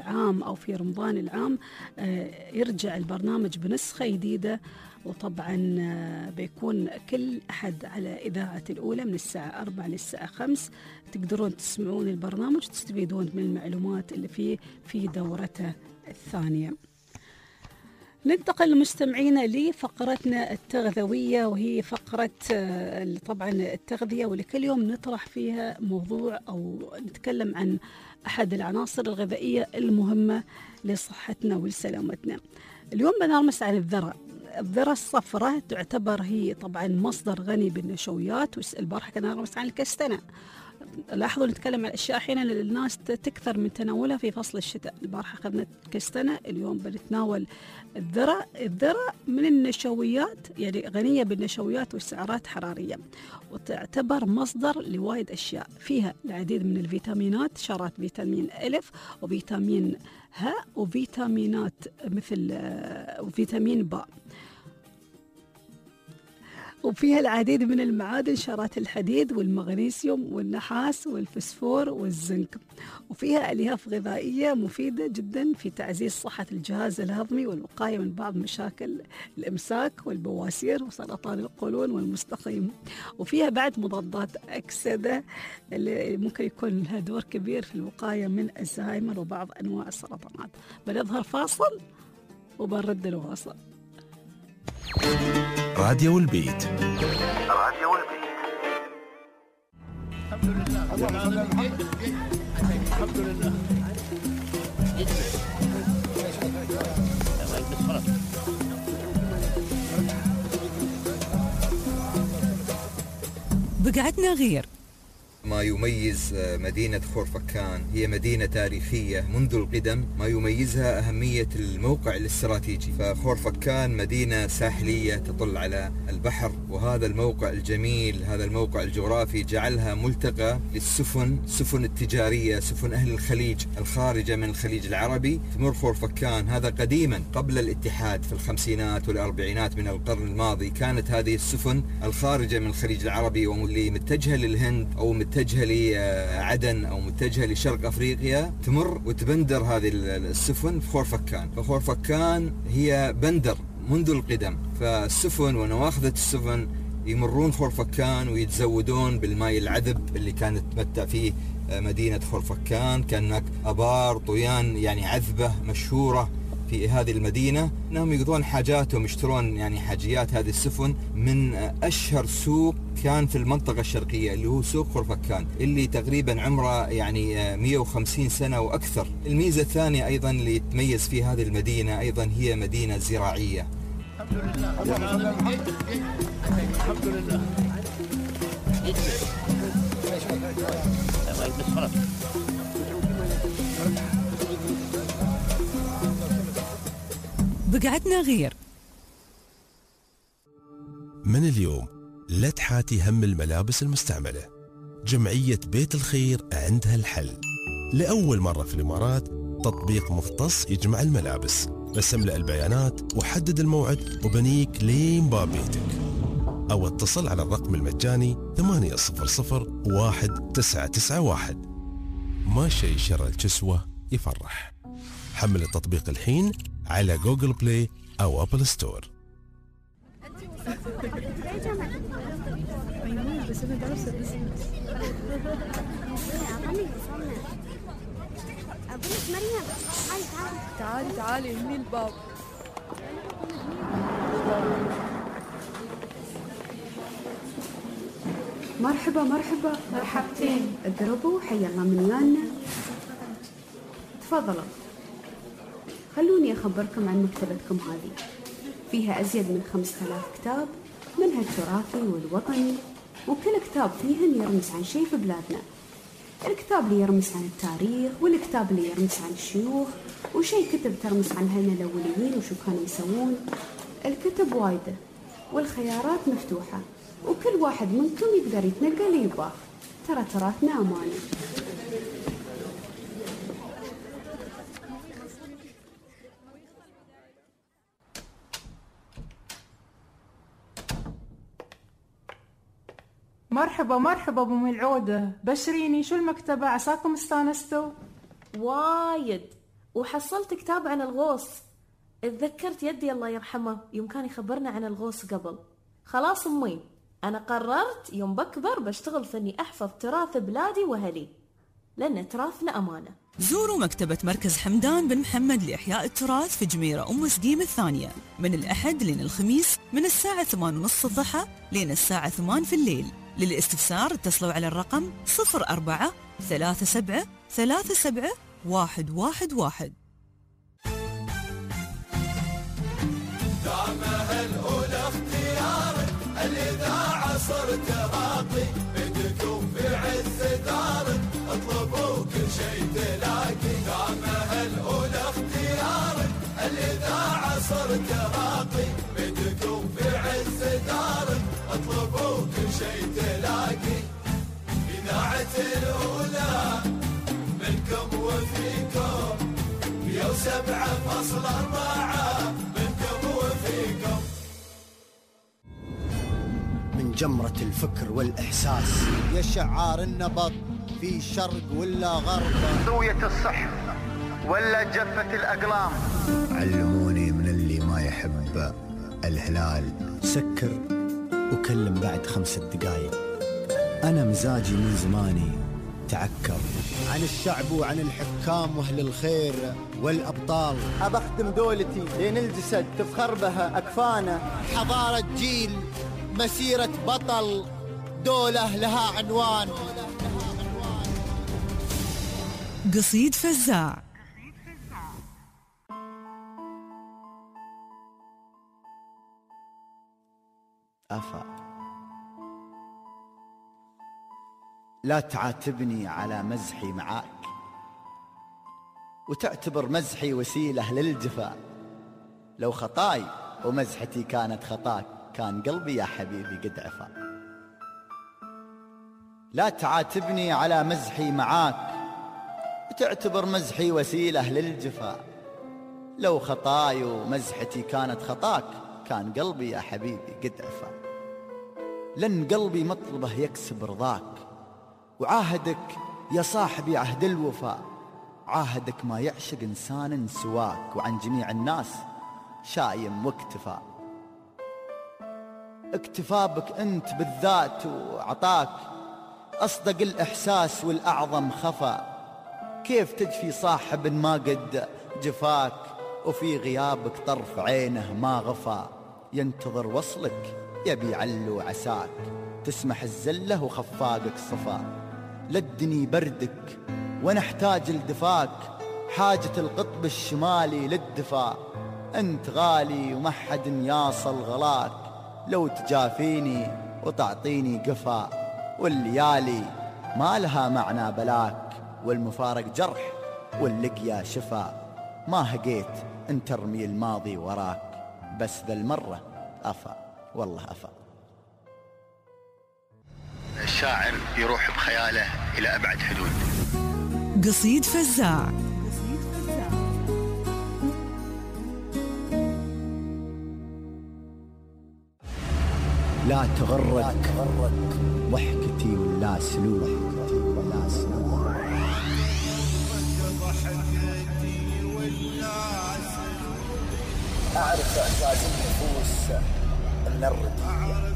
العام أو في رمضان العام يرجع البرنامج بنسخة جديدة. وطبعا بيكون كل أحد على إذاعة الأولى من الساعة أربعة للساعة خمس تقدرون تسمعون البرنامج وتستفيدون من المعلومات اللي فيه في دورته الثانية. ننتقل مستمعينا لفقرتنا التغذوية، وهي فقرة طبعا التغذية واللي كل يوم نطرح فيها موضوع أو نتكلم عن أحد العناصر الغذائية المهمة لصحتنا ولسلامتنا. اليوم بنرمس عن الذرة. الذرة الصفراء تعتبر هي طبعا مصدر غني بالنشويات. البارحة كنا نرمس عن الكستنة. لاحظوا نتكلم عن أشياء أحيانا الناس تكثر من تناولها في فصل الشتاء. البارحة أخذنا كستنة، اليوم بنتناول الذرة. الذرة من النشويات يعني غنية بالنشويات والسعرات حرارية، وتعتبر مصدر لوايد أشياء. فيها العديد من الفيتامينات، شارات فيتامين ألف وفيتامين ه وفيتامينات مثل وفيتامين باء. وفيها العديد من المعادن، شارات الحديد والمغنيسيوم والنحاس والفسفور والزنك. وفيها ألياف غذائية مفيدة جدا في تعزيز صحة الجهاز الهضمي والوقاية من بعض مشاكل الإمساك والبواسير وسرطان القولون والمستقيم. وفيها بعد مضادات أكسدة اللي ممكن يكون لها دور كبير في الوقاية من الزهايمر وبعض أنواع السرطانات. بنظهر فاصل وبنرد الواصل.
راديو البيت.
راديو البيت. الحمد لله. الحمد لله.
بقعدنا غير.
ما يميز مدينة خورفكان هي مدينة تاريخية منذ القدم. ما يميزها أهمية الموقع الاستراتيجي. فخورفكان مدينة ساحلية تطل على البحر، وهذا الموقع الجميل، هذا الموقع الجغرافي جعلها ملتقى للسفن، السفن التجارية، سفن أهل الخليج الخارجة من الخليج العربي تمر خورفكان. هذا قديما قبل الاتحاد في الخمسينات والأربعينات من القرن الماضي كانت هذه السفن الخارجة من الخليج العربي واللي متجهة للهند أو متجهة لعدن أو متجهة لشرق أفريقيا تمر وتبندر هذه السفن في خورفكان. فخورفكان هي بندر منذ القدم، فالسفن ونواخذة السفن يمرون خورفكان ويتزودون بالماء العذب اللي كانت تمتع فيه مدينة خورفكان. كان هناك أبار طيان يعني عذبة مشهورة في هذه المدينة، انهم يقضون حاجاتهم، يشترون يعني حاجيات هذه السفن من اشهر سوق كان في المنطقة الشرقية اللي هو سوق خورفكان، اللي تقريبا عمره يعني مئة وخمسين سنة واكثر. الميزة الثانية ايضا اللي تميز في هذه المدينة ايضا هي مدينة زراعية.
الحمد لله. الحمد لله.
بقعدنا غير.
من اليوم لا تحاتي هم الملابس المستعملة. جمعية بيت الخير عندها الحل. لأول مرة في الإمارات تطبيق مختص يجمع الملابس. بس املأ البيانات وحدد الموعد وبنيك لين باب بيتك، أو اتصل على الرقم المجاني ثمانية صفر صفر واحد تسعة تسعة واحد. ما شيء شر الكسوة يفرح. حمل التطبيق الحين على جوجل بلاي أو أبل ستور.
تعالي تعالي هني الباب.
مرحبا مرحبا مرحبتين. اقربوا، حي الله من ويانا. تفضلوا. خلوني أخبركم عن مكتبتكم هذه. فيها أزيد من خمسة آلاف كتاب، منها التراثي والوطني، وكل كتاب فيهن يرمز عن شيء في بلادنا. الكتاب اللي يرمز عن التاريخ، والكتاب اللي يرمز عن الشيوخ، وشيء كتب ترمز عن هنا الأوليين وشو كانوا يسوون. الكتب وايدة والخيارات مفتوحة، وكل واحد منكم يقدر يتنقل اللي يبغاه. ترى تراثنا أمانة.
مرحبا مرحبا ابو ملعوده، بشريني شو المكتبه، عساكم استانستوا؟
وايد
وحصلت كتاب عن الغوص. اتذكرت يدي الله يرحمه يوم كان يخبرنا عن الغوص قبل. خلاص أمي، أنا قررت يوم بكبر بشتغل في إني أحفظ تراث بلادي وأهلي، لأن تراثنا أمانة.
زوروا مكتبة مركز حمدان بن محمد لإحياء التراث في جميرة أم سقيم الثانية من الأحد لين الخميس من الساعة ثمانية ونص الضحى لين الساعة ثمانية في الليل. للاستفسار اتصلوا على الرقم صفر أربعة ثلاثة سبعة ثلاثة سبعة واحد واحد واحد.
دامها الأولى اختيارك، الإذاعة صرت راقي، بدكم في عز دارك، اطلبوا كل شيء تلاقي. دامها الأولى اختيارك، الإذاعة صرت راقي، بدكم في عز دارك، اطلبوا كل شيء تلاقي. إذاعة الأولى منكم وفيكم، مية وسبعة فاصل أربعة منكم وفيكم.
من جمرة الفكر والإحساس
يا شعار النبض في شرق ولا غرب،
ضوية الصحف ولا جفة الأقلام.
علموني من اللي ما يحب الهلال سكر وكلم بعد خمسة دقايق. أنا مزاجي من زماني تعكر
عن الشعب وعن الحكام واهل الخير والأبطال.
أبخدم دولتي لين الجسد تفخر بها أكفانه.
حضارة جيل، مسيرة بطل، دولة لها عنوان.
قصيد فزاع.
أفا لا تعاتبني على مزحي معاك، وتعتبر مزحي وسيلة للجفاء. لو خطاي ومزحتي كانت خطاك، كان قلبي يا حبيبي قد عفا. لا تعاتبني على مزحي معاك، وتعتبر مزحي وسيلة للجفاء. لو خطاي ومزحتي كانت خطاك، كان قلبي يا حبيبي قد عفا. لن قلبي مطلبه يكسب رضاك، وعاهدك يا صاحبي عهد الوفاء. عاهدك ما يعشق إنسان سواك، وعن جميع الناس شايم واكتفى. اكتفى بك أنت بالذات وعطاك أصدق الإحساس والأعظم خفى. كيف تجفي صاحب ما قد جفاك، وفي غيابك طرف عينه ما غفى. ينتظر وصلك يبي علو عساك، تسمح الزلة وخفاقك صفا. لدني بردك ونحتاج لدفاك، حاجة القطب الشمالي للدفاع. أنت غالي ومحد ياصل غلاك، لو تجافيني وتعطيني قفا. والليالي ما لها معنى بلاك، والمفارق جرح واللقيا شفا. ما هقيت أن ترمي الماضي وراك، بس ذا المرة أفا والله أفا.
الشاعر يروح بخياله إلى أبعد حدود.
قصيد فزاع.
لا تغرك ضحكتي ولا سلوك.
أعرف إعزاز النفوس من الردية،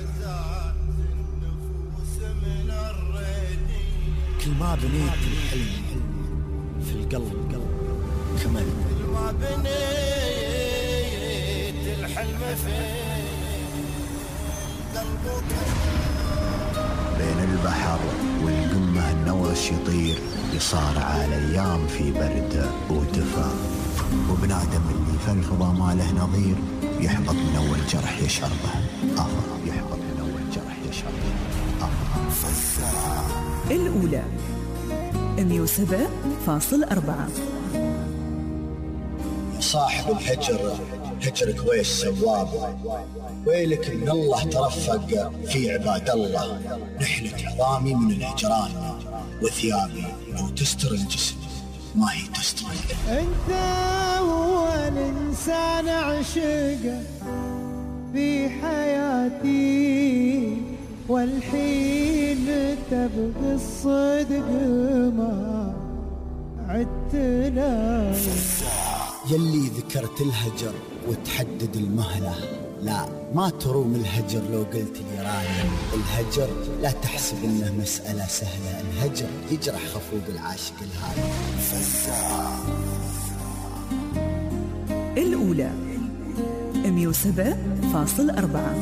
كل ما بنيت الحلم في القلب كمل. كل ما بنيت الحلم في قلبك.
بين البحر والقمة النورش يطير، يصارع الأيام في برد ودفا. وبنادم اللي في الفضا ما له نظير، يحبط من أول جرح يشربه. آه يحبط من أول جرح يشربه. آه فزاع.
الأولى مية وسبعة فاصل أربعة.
صاحب الهجر هجرك ويش سواب، ويلك من الله ترفق في عباد الله. نحلة عظامي من الهجران، وثيابي لو تستر الجسم ما هي تستر.
انت اول انسان عشقه في حياتي، والحين تبغي الصدق ما عدت تلاوي.
يلي ذكرت الهجر وتحدد المهلة، لا ما تروم الهجر لو قلت لي راية. الهجر لا تحسب انه مسألة سهلة، الهجر يجرح خفوق العاشق الهادي.
الأولى مية وسبعة فاصل أربعة.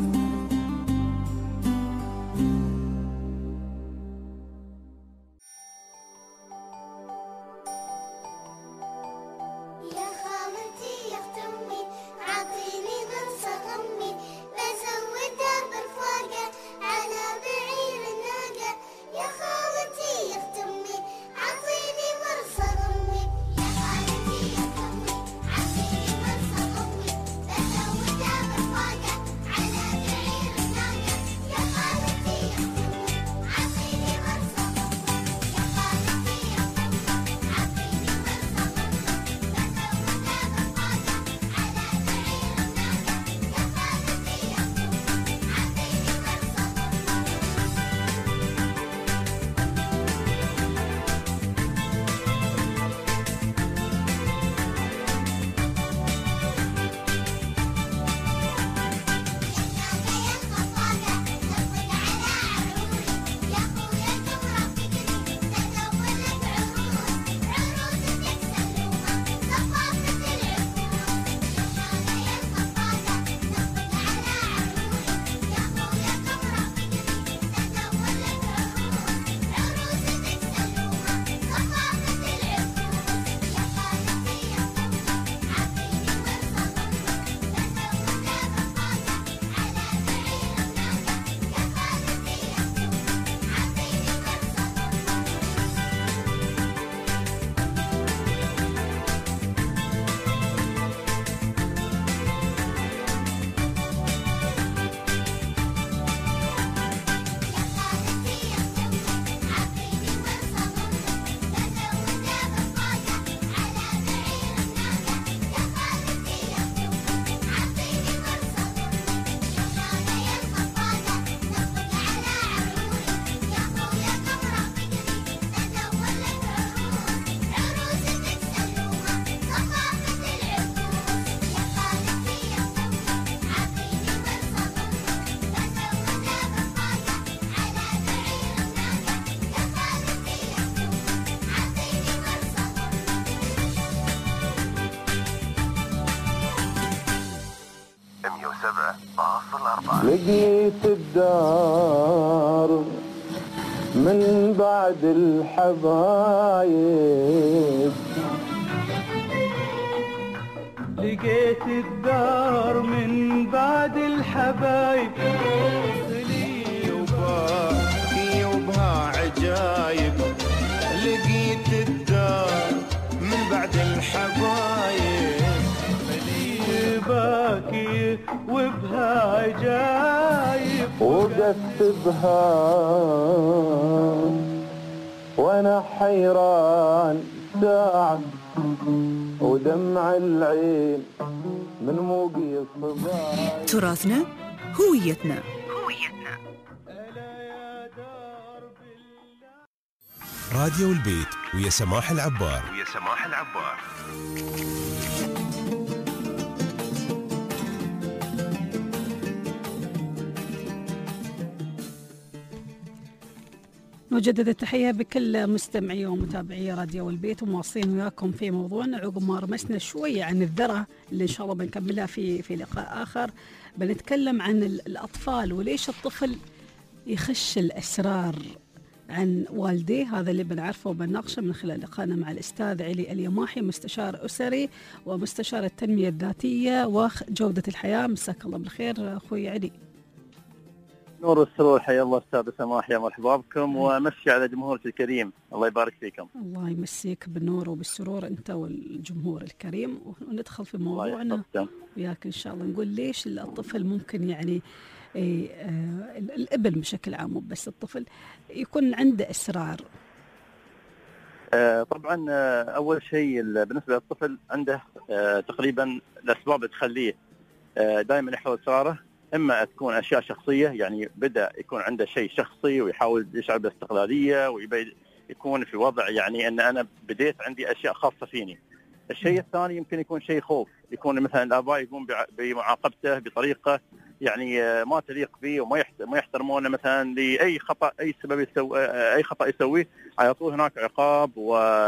لقيت الدار من بعد الحبايب،
لقيت الدار من بعد الحبايب،
لي وباكي وبها عجايب. لقيت الدار من بعد الحبايب،
لي باكي وبها عجايب.
وقفت بها وانا حيران ساعة، ودمع العين من موقي الصباح.
تراثنا هويتنا.
راديو البيت ويا سماح العبار.
ويا سماح العبار.
نجدد التحية بكل مستمعي ومتابعي راديو البيت، ومواصلين وياكم في موضوعنا عقب ما رمسنا شوية عن الذرة اللي إن شاء الله بنكملها في في لقاء آخر. بنتكلم عن الأطفال وليش الطفل يخش الأسرار عن والديه. هذا اللي بنعرفه وبنناقشه من خلال لقائنا مع الأستاذ علي اليماحي، مستشار أسري ومستشار التنمية الذاتية وجودة الحياة. مساك الله بالخير أخوي علي.
نور والسرور، حيا الله أستاذ سماح، يا مرحبا بكم ومسي على جمهورك الكريم، الله يبارك فيكم.
الله يمسيك بالنور وبالسرور أنت والجمهور الكريم. وندخل في موضوعنا وياك إن شاء الله. نقول ليش الطفل ممكن يعني إيه آه الابن بشكل عام مو بس الطفل يكون عنده إصرار.
آه طبعا آه أول شيء بالنسبة للطفل عنده آه تقريبا الأسباب اللي تخليه آه دائما يحفظ إصراره، إما تكون أشياء شخصية، يعني بدأ يكون عنده شيء شخصي ويحاول يشعر بالاستقلالية ويبي يكون في وضع يعني ان انا بديت عندي اشياء خاصه فيني. الشيء الثاني يمكن يكون شيء خوف، يكون مثلا الاباء يقوم بمعاقبته بطريقه يعني ما تليق به وما ما يحترمونه، مثلا لاي خطا اي سبب يسوي اي خطا يسويه على طول هناك عقاب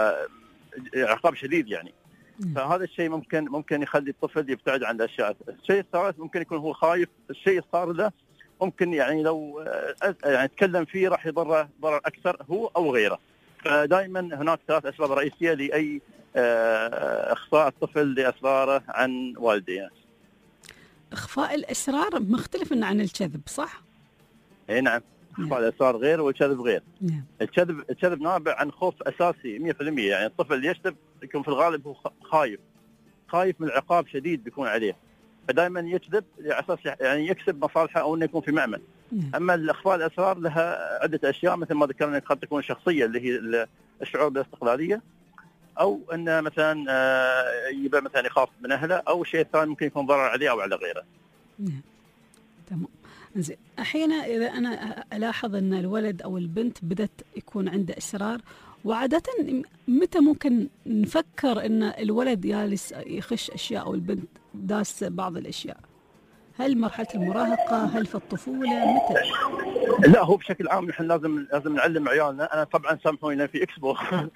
وعقاب شديد يعني. فهذا الشيء ممكن ممكن يخلي الطفل يبتعد عن الاشياء. الشيء الثالث ممكن يكون هو خايف الشيء صار له، ممكن يعني لو يعني تكلم فيه راح يضره ضرر اكثر هو او غيره. فدائما هناك ثلاث اسباب رئيسيه لاي اخفاء الطفل لاسراره عن والديه.
اخفاء الاسرار مختلف عن الكذب، صح؟
اي نعم، اخفاء الاسرار غير والكذب غير.
نعم.
الكذب الكذب نابع عن خوف اساسي مئة بالمئة، يعني الطفل اللي يكذب يكون في الغالب هو خايف خايف من عقاب شديد بيكون عليه، فدائما يكذب على اساس يعني يكسب مصالحه او انه يكون في مأمن. نعم. اما الاخفاء الاسرار لها عده اشياء مثل ما ذكرنا، قد تكون شخصيه اللي هي الشعور بالاستقلاليه، او انه مثلا يبقى مثلا يخاف من اهله، او شيء ثاني ممكن يكون ضرر عليه او على غيره.
نعم. تمام. زين، احيانا اذا انا الاحظ ان الولد او البنت بدت يكون عنده اصرار، وعاده متى ممكن نفكر ان الولد جالس يخش اشياء او البنت داس بعض الاشياء؟ هل مرحله المراهقه؟ هل في الطفوله؟ متى؟
لا، هو بشكل عام نحن لازم لازم نعلم عيالنا. انا طبعا سامحوني في اكسبو.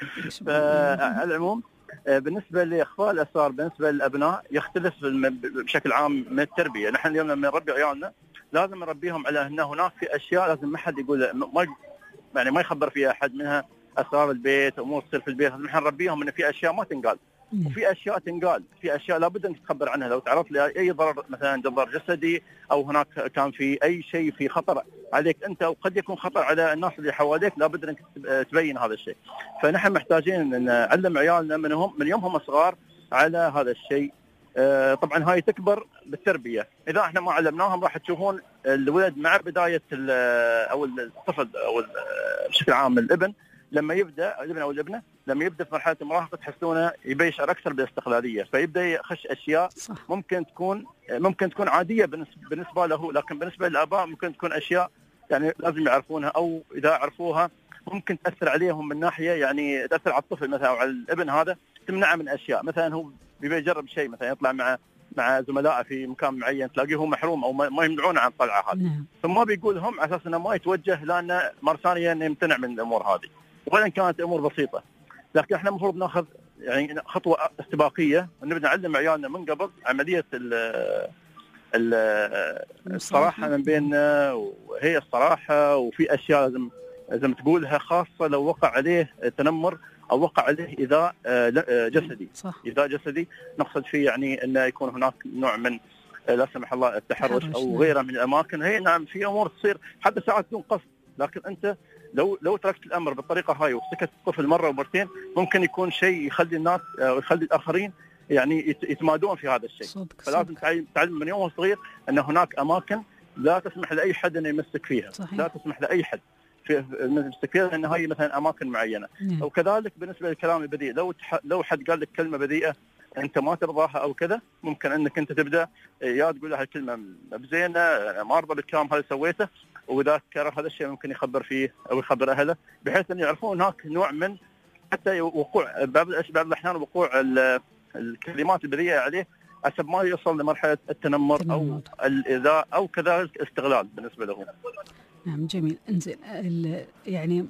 على العموم بالنسبه لاخفاء الاسرار بالنسبه للابناء يختلف بشكل عام من التربيه. نحن اليوم لما نربي عيالنا لازم نربيهم على ان هناك في اشياء لازم ما حد يقول ما يعني ما يخبر فيها احد، منها اسرار البيت، امور تصير في البيت. نحن نربيهم ان في اشياء ما تنقال وفي اشياء تنقال، في اشياء لابد انك تخبر عنها. لو تعرضت لاي ضرر مثلا ضرر جسدي او هناك كان في اي شيء في خطر عليك انت وقد يكون خطر على الناس اللي حواليك، لابد انك تبين هذا الشيء. فنحن محتاجين ان نعلم عيالنا منهم من يومهم صغار على هذا الشيء. آه طبعا هاي تكبر بالتربيه، اذا احنا ما علمناهم راح تشوفون الولد مع بدايه او الطفل او بشكل عام الابن لما يبدا الابن او الابنه لما يبدا في مرحله المراهقه تحسونه يبي يشعر اكثر بالاستقلاليه، فيبدا يخش اشياء صح. ممكن تكون ممكن تكون عاديه بالنسبه له، لكن بالنسبه للاباء ممكن تكون اشياء يعني لازم يعرفونها، او اذا عرفوها ممكن تاثر عليهم من ناحيه يعني تاثر على الطفل مثلا او على الابن هذا، تمنعه من اشياء. مثلا هو بيبي يجرب شيء، مثلا يطلع مع مع زملائه في مكان معين تلاقيه هو محروم او ما يمنعونه عن طلعه هذه، فما بيقول لهم على اساس انه ما يتوجه، لانه مره ثانيه انه يمتنع من الامور هذه، وإن كانت امور بصيطه. لكن احنا المفروض ناخذ يعني خطوه استباقيه ونبدا نعلم عيالنا من قبل عمليه ال ال الصراحه من بيننا، وهي الصراحه وفي اشياء لازم لازم تقولها، خاصه لو وقع عليه تنمر او وقع عليه ايذاء جسدي. صح. ايذاء جسدي نقصد فيه يعني انه يكون هناك نوع من لا سمح الله التحرش او غيره من الاماكن. هي نعم في امور تصير حتى ساعات بدون قصد، لكن انت لو لو تركت الامر بالطريقه هاي وسكت الطفل مره ومرتين ممكن يكون شيء يخلي الناس ويخلي الاخرين يعني يتمادون في هذا الشيء. صدق فلازم صدق. تعلم من يوم صغير ان هناك اماكن لا تسمح لاي حد انه يمسك فيها. صحيح. لا تسمح لاي حد في يمسك فيها، لان هي مثلا اماكن معينه. مم. وكذلك بالنسبه للكلام البذيء، لو تح... لو حد قال لك كلمه بذيئه انت ما ترضاها او كذا، ممكن انك انت تبدا يا تقول له الكلمه بزينه ما ارضى بالكلام هذا سويته، واذا كرر هذا الشيء ممكن يخبر فيه او يخبر اهله، بحيث ان يعرفون هناك نوع من حتى وقوع بعض بعض الاحيان وقوع الكلمات البذيئه عليه حسب ما يوصل لمرحله التنمر او الايذاء او كذلك استغلال بالنسبه له.
نعم جميل. انزين يعني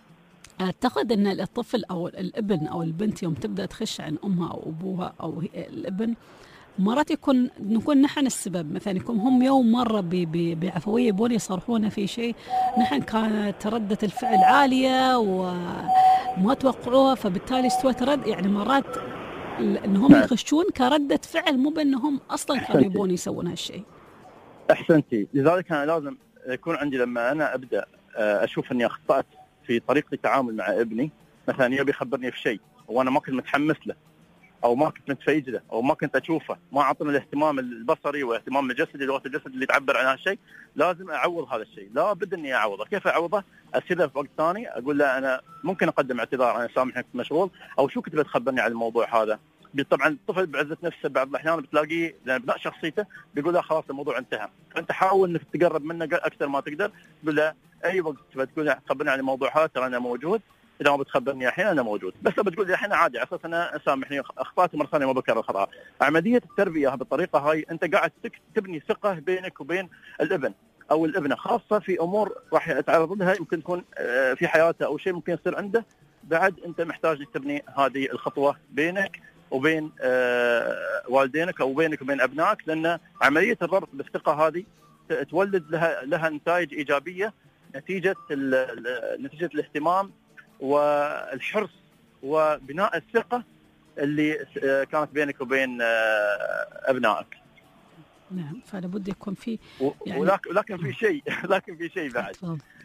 اعتقد ان الطفل او الابن او البنت يوم تبدا تخش عن امها او ابوها او الابن مرات يكون نكون نحن السبب، مثلا يكون هم يوم مره بعفويه يبون يصرحونا في شيء، نحن كانت ردة الفعل عاليه وما توقعوها، فبالتالي استوت رد يعني مرات انهم يخشون كردة فعل مو بانهم اصلا كانوا يبون يسوون هالشيء.
احسنتي. لذلك انا لازم يكون عندي لما انا ابدا اشوف اني اخطات في طريقه التعامل مع ابني، مثلا يبي يخبرني في شيء وانا ما كنت متحمس له او ما كنت متفيج له او ما كنت اشوفه، ما اعطينا الاهتمام البصري والاهتمام الجسدي لغه الجسد اللي تعبر عن هالشيء، لازم اعوض هذا الشيء، لا بد اني اعوضه. كيف اعوضه؟ اسيره في وقت ثاني اقول له انا ممكن اقدم اعتذار، انا سامحك مشغول، او شو كنت بتخبرني عن الموضوع هذا. طبعا الطفل بعزه نفسه بعض الاحيان بتلاقيه لان بناء شخصيته بيقول له خلاص الموضوع انتهى، فانت حاول انك تقرب منه اكثر ما تقدر، تقول له اي وقت بتقول له خبرني عن الموضوع هذا ترى انا موجود، اذا ما بتخبرني الحين انا موجود، بس لو بتقول لي الحين عادي على اساس انا سامحني اخطات مره ثانيه ما بكرر الخطا. عمليه التربيه بالطريقه هاي انت قاعد تبني ثقه بينك وبين الابن او الابنه، خاصه في امور راح يتعرض لها يمكن تكون في حياته او شيء ممكن يصير عنده، بعد انت محتاج انك تبني هذه الخطوه بينك وبين والدينك او بينك وبين ابنائك، لان عمليه الربط بالثقه هذه تولد لها لها نتائج ايجابيه نتيجه نتيجه الاهتمام والحرص وبناء الثقه اللي كانت بينك وبين ابنائك.
نعم، فلا بد يكون في
يعني ولكن لكن في شيء لكن في شيء بعد.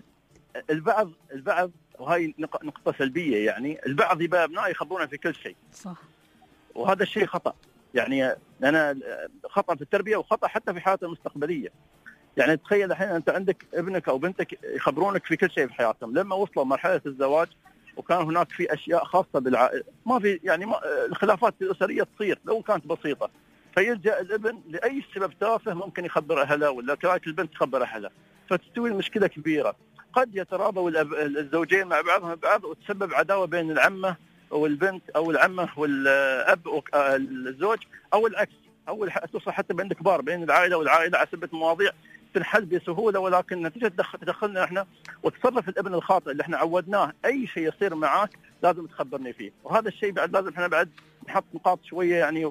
البعض البعض وهي نقطه سلبيه، يعني البعض يبقى ابنائي يخبرونه في كل شيء.
صح.
وهذا الشيء خطا، يعني انا خطا في التربيه وخطا حتى في حياته المستقبليه. يعني تخيل الحين انت عندك ابنك او بنتك يخبرونك في كل شيء في حياتهم، لما وصلوا مرحله الزواج وكان هناك في اشياء خاصه بالعائله ما في يعني ما الخلافات الاسريه تصير لو كانت بسيطه، فيلجا الابن لاي سبب تافه ممكن يخبر اهله، ولا كذلك البنت تخبر اهلها، فتستوي المشكله كبيره. قد يترابوا الزوجين مع بعضهم البعض وتسبب عداوه بين العمه والبنت او العمه والاب والزوج او العكس، او توصل حتى بين الكبار بين العائله والعائله على سبب مواضيع تنحل بسهوله، ولكن نتيجه تدخلنا احنا وتصرف الابن الخاطئ اللي احنا عودناه اي شيء يصير معاك لازم تخبرني فيه، وهذا الشيء بعد لازم احنا بعد نحط نقاط شويه يعني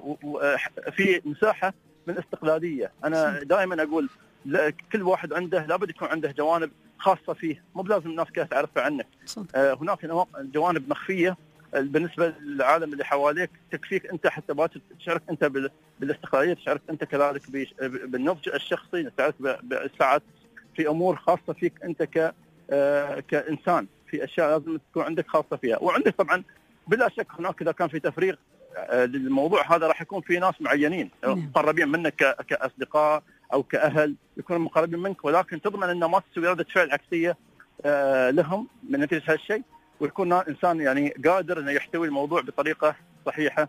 في مساحه من استقلاليه. انا دائما اقول كل واحد عنده لابد يكون عنده جوانب خاصه فيه، مو بلازم الناس كلها تعرفها عنك. آه هناك جوانب مخفيه بالنسبه للعالم اللي حواليك تكفيك انت، حتى ما تشارك انت بالاستقلاليه، تشارك انت كذلك بالنضج الشخصي، تعرف ساعات في امور خاصه فيك انت ك كانسان، في اشياء لازم تكون عندك خاصه فيها. وعندك طبعا بلا شك هناك اذا كان في تفريغ للموضوع هذا راح يكون في ناس معينين مقربين منك كاصدقاء او كاهل يكونوا مقربين منك، ولكن تضمن انه ما تسوي رده فعل عكسيه لهم من نتيجه هالشيء، ويكون انسان يعني قادر انه يحتوي الموضوع بطريقه صحيحه،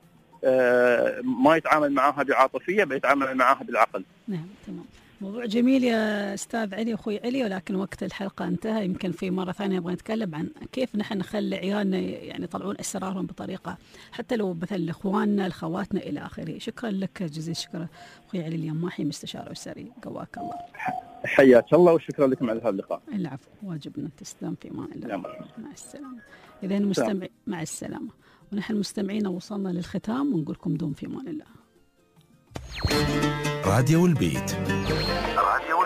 ما يتعامل معها بعاطفيه، بيتعامل معها بالعقل.
نعم تمام. موضوع جميل يا استاذ علي اخوي علي، ولكن وقت الحلقه انتهى. يمكن في مره ثانيه نبغى نتكلم عن كيف نحن نخلي عيالنا يعني يطلعون اسرارهم بطريقه حتى لو مثلا لاخواننا لاخواتنا الى اخره. شكرا لك جزيل الشكر اخوي علي اليماحي مستشار اسري، قواك الله.
حياك الله وشكرا لكم على هذا اللقاء.
العفو، واجبنا. تسلم في امان الله. مع السلامه. اذا مستمع مع السلامه. ونحن مستمعين وصلنا للختام ونقول لكم دوم في امان الله.
راديو البيت.
راديو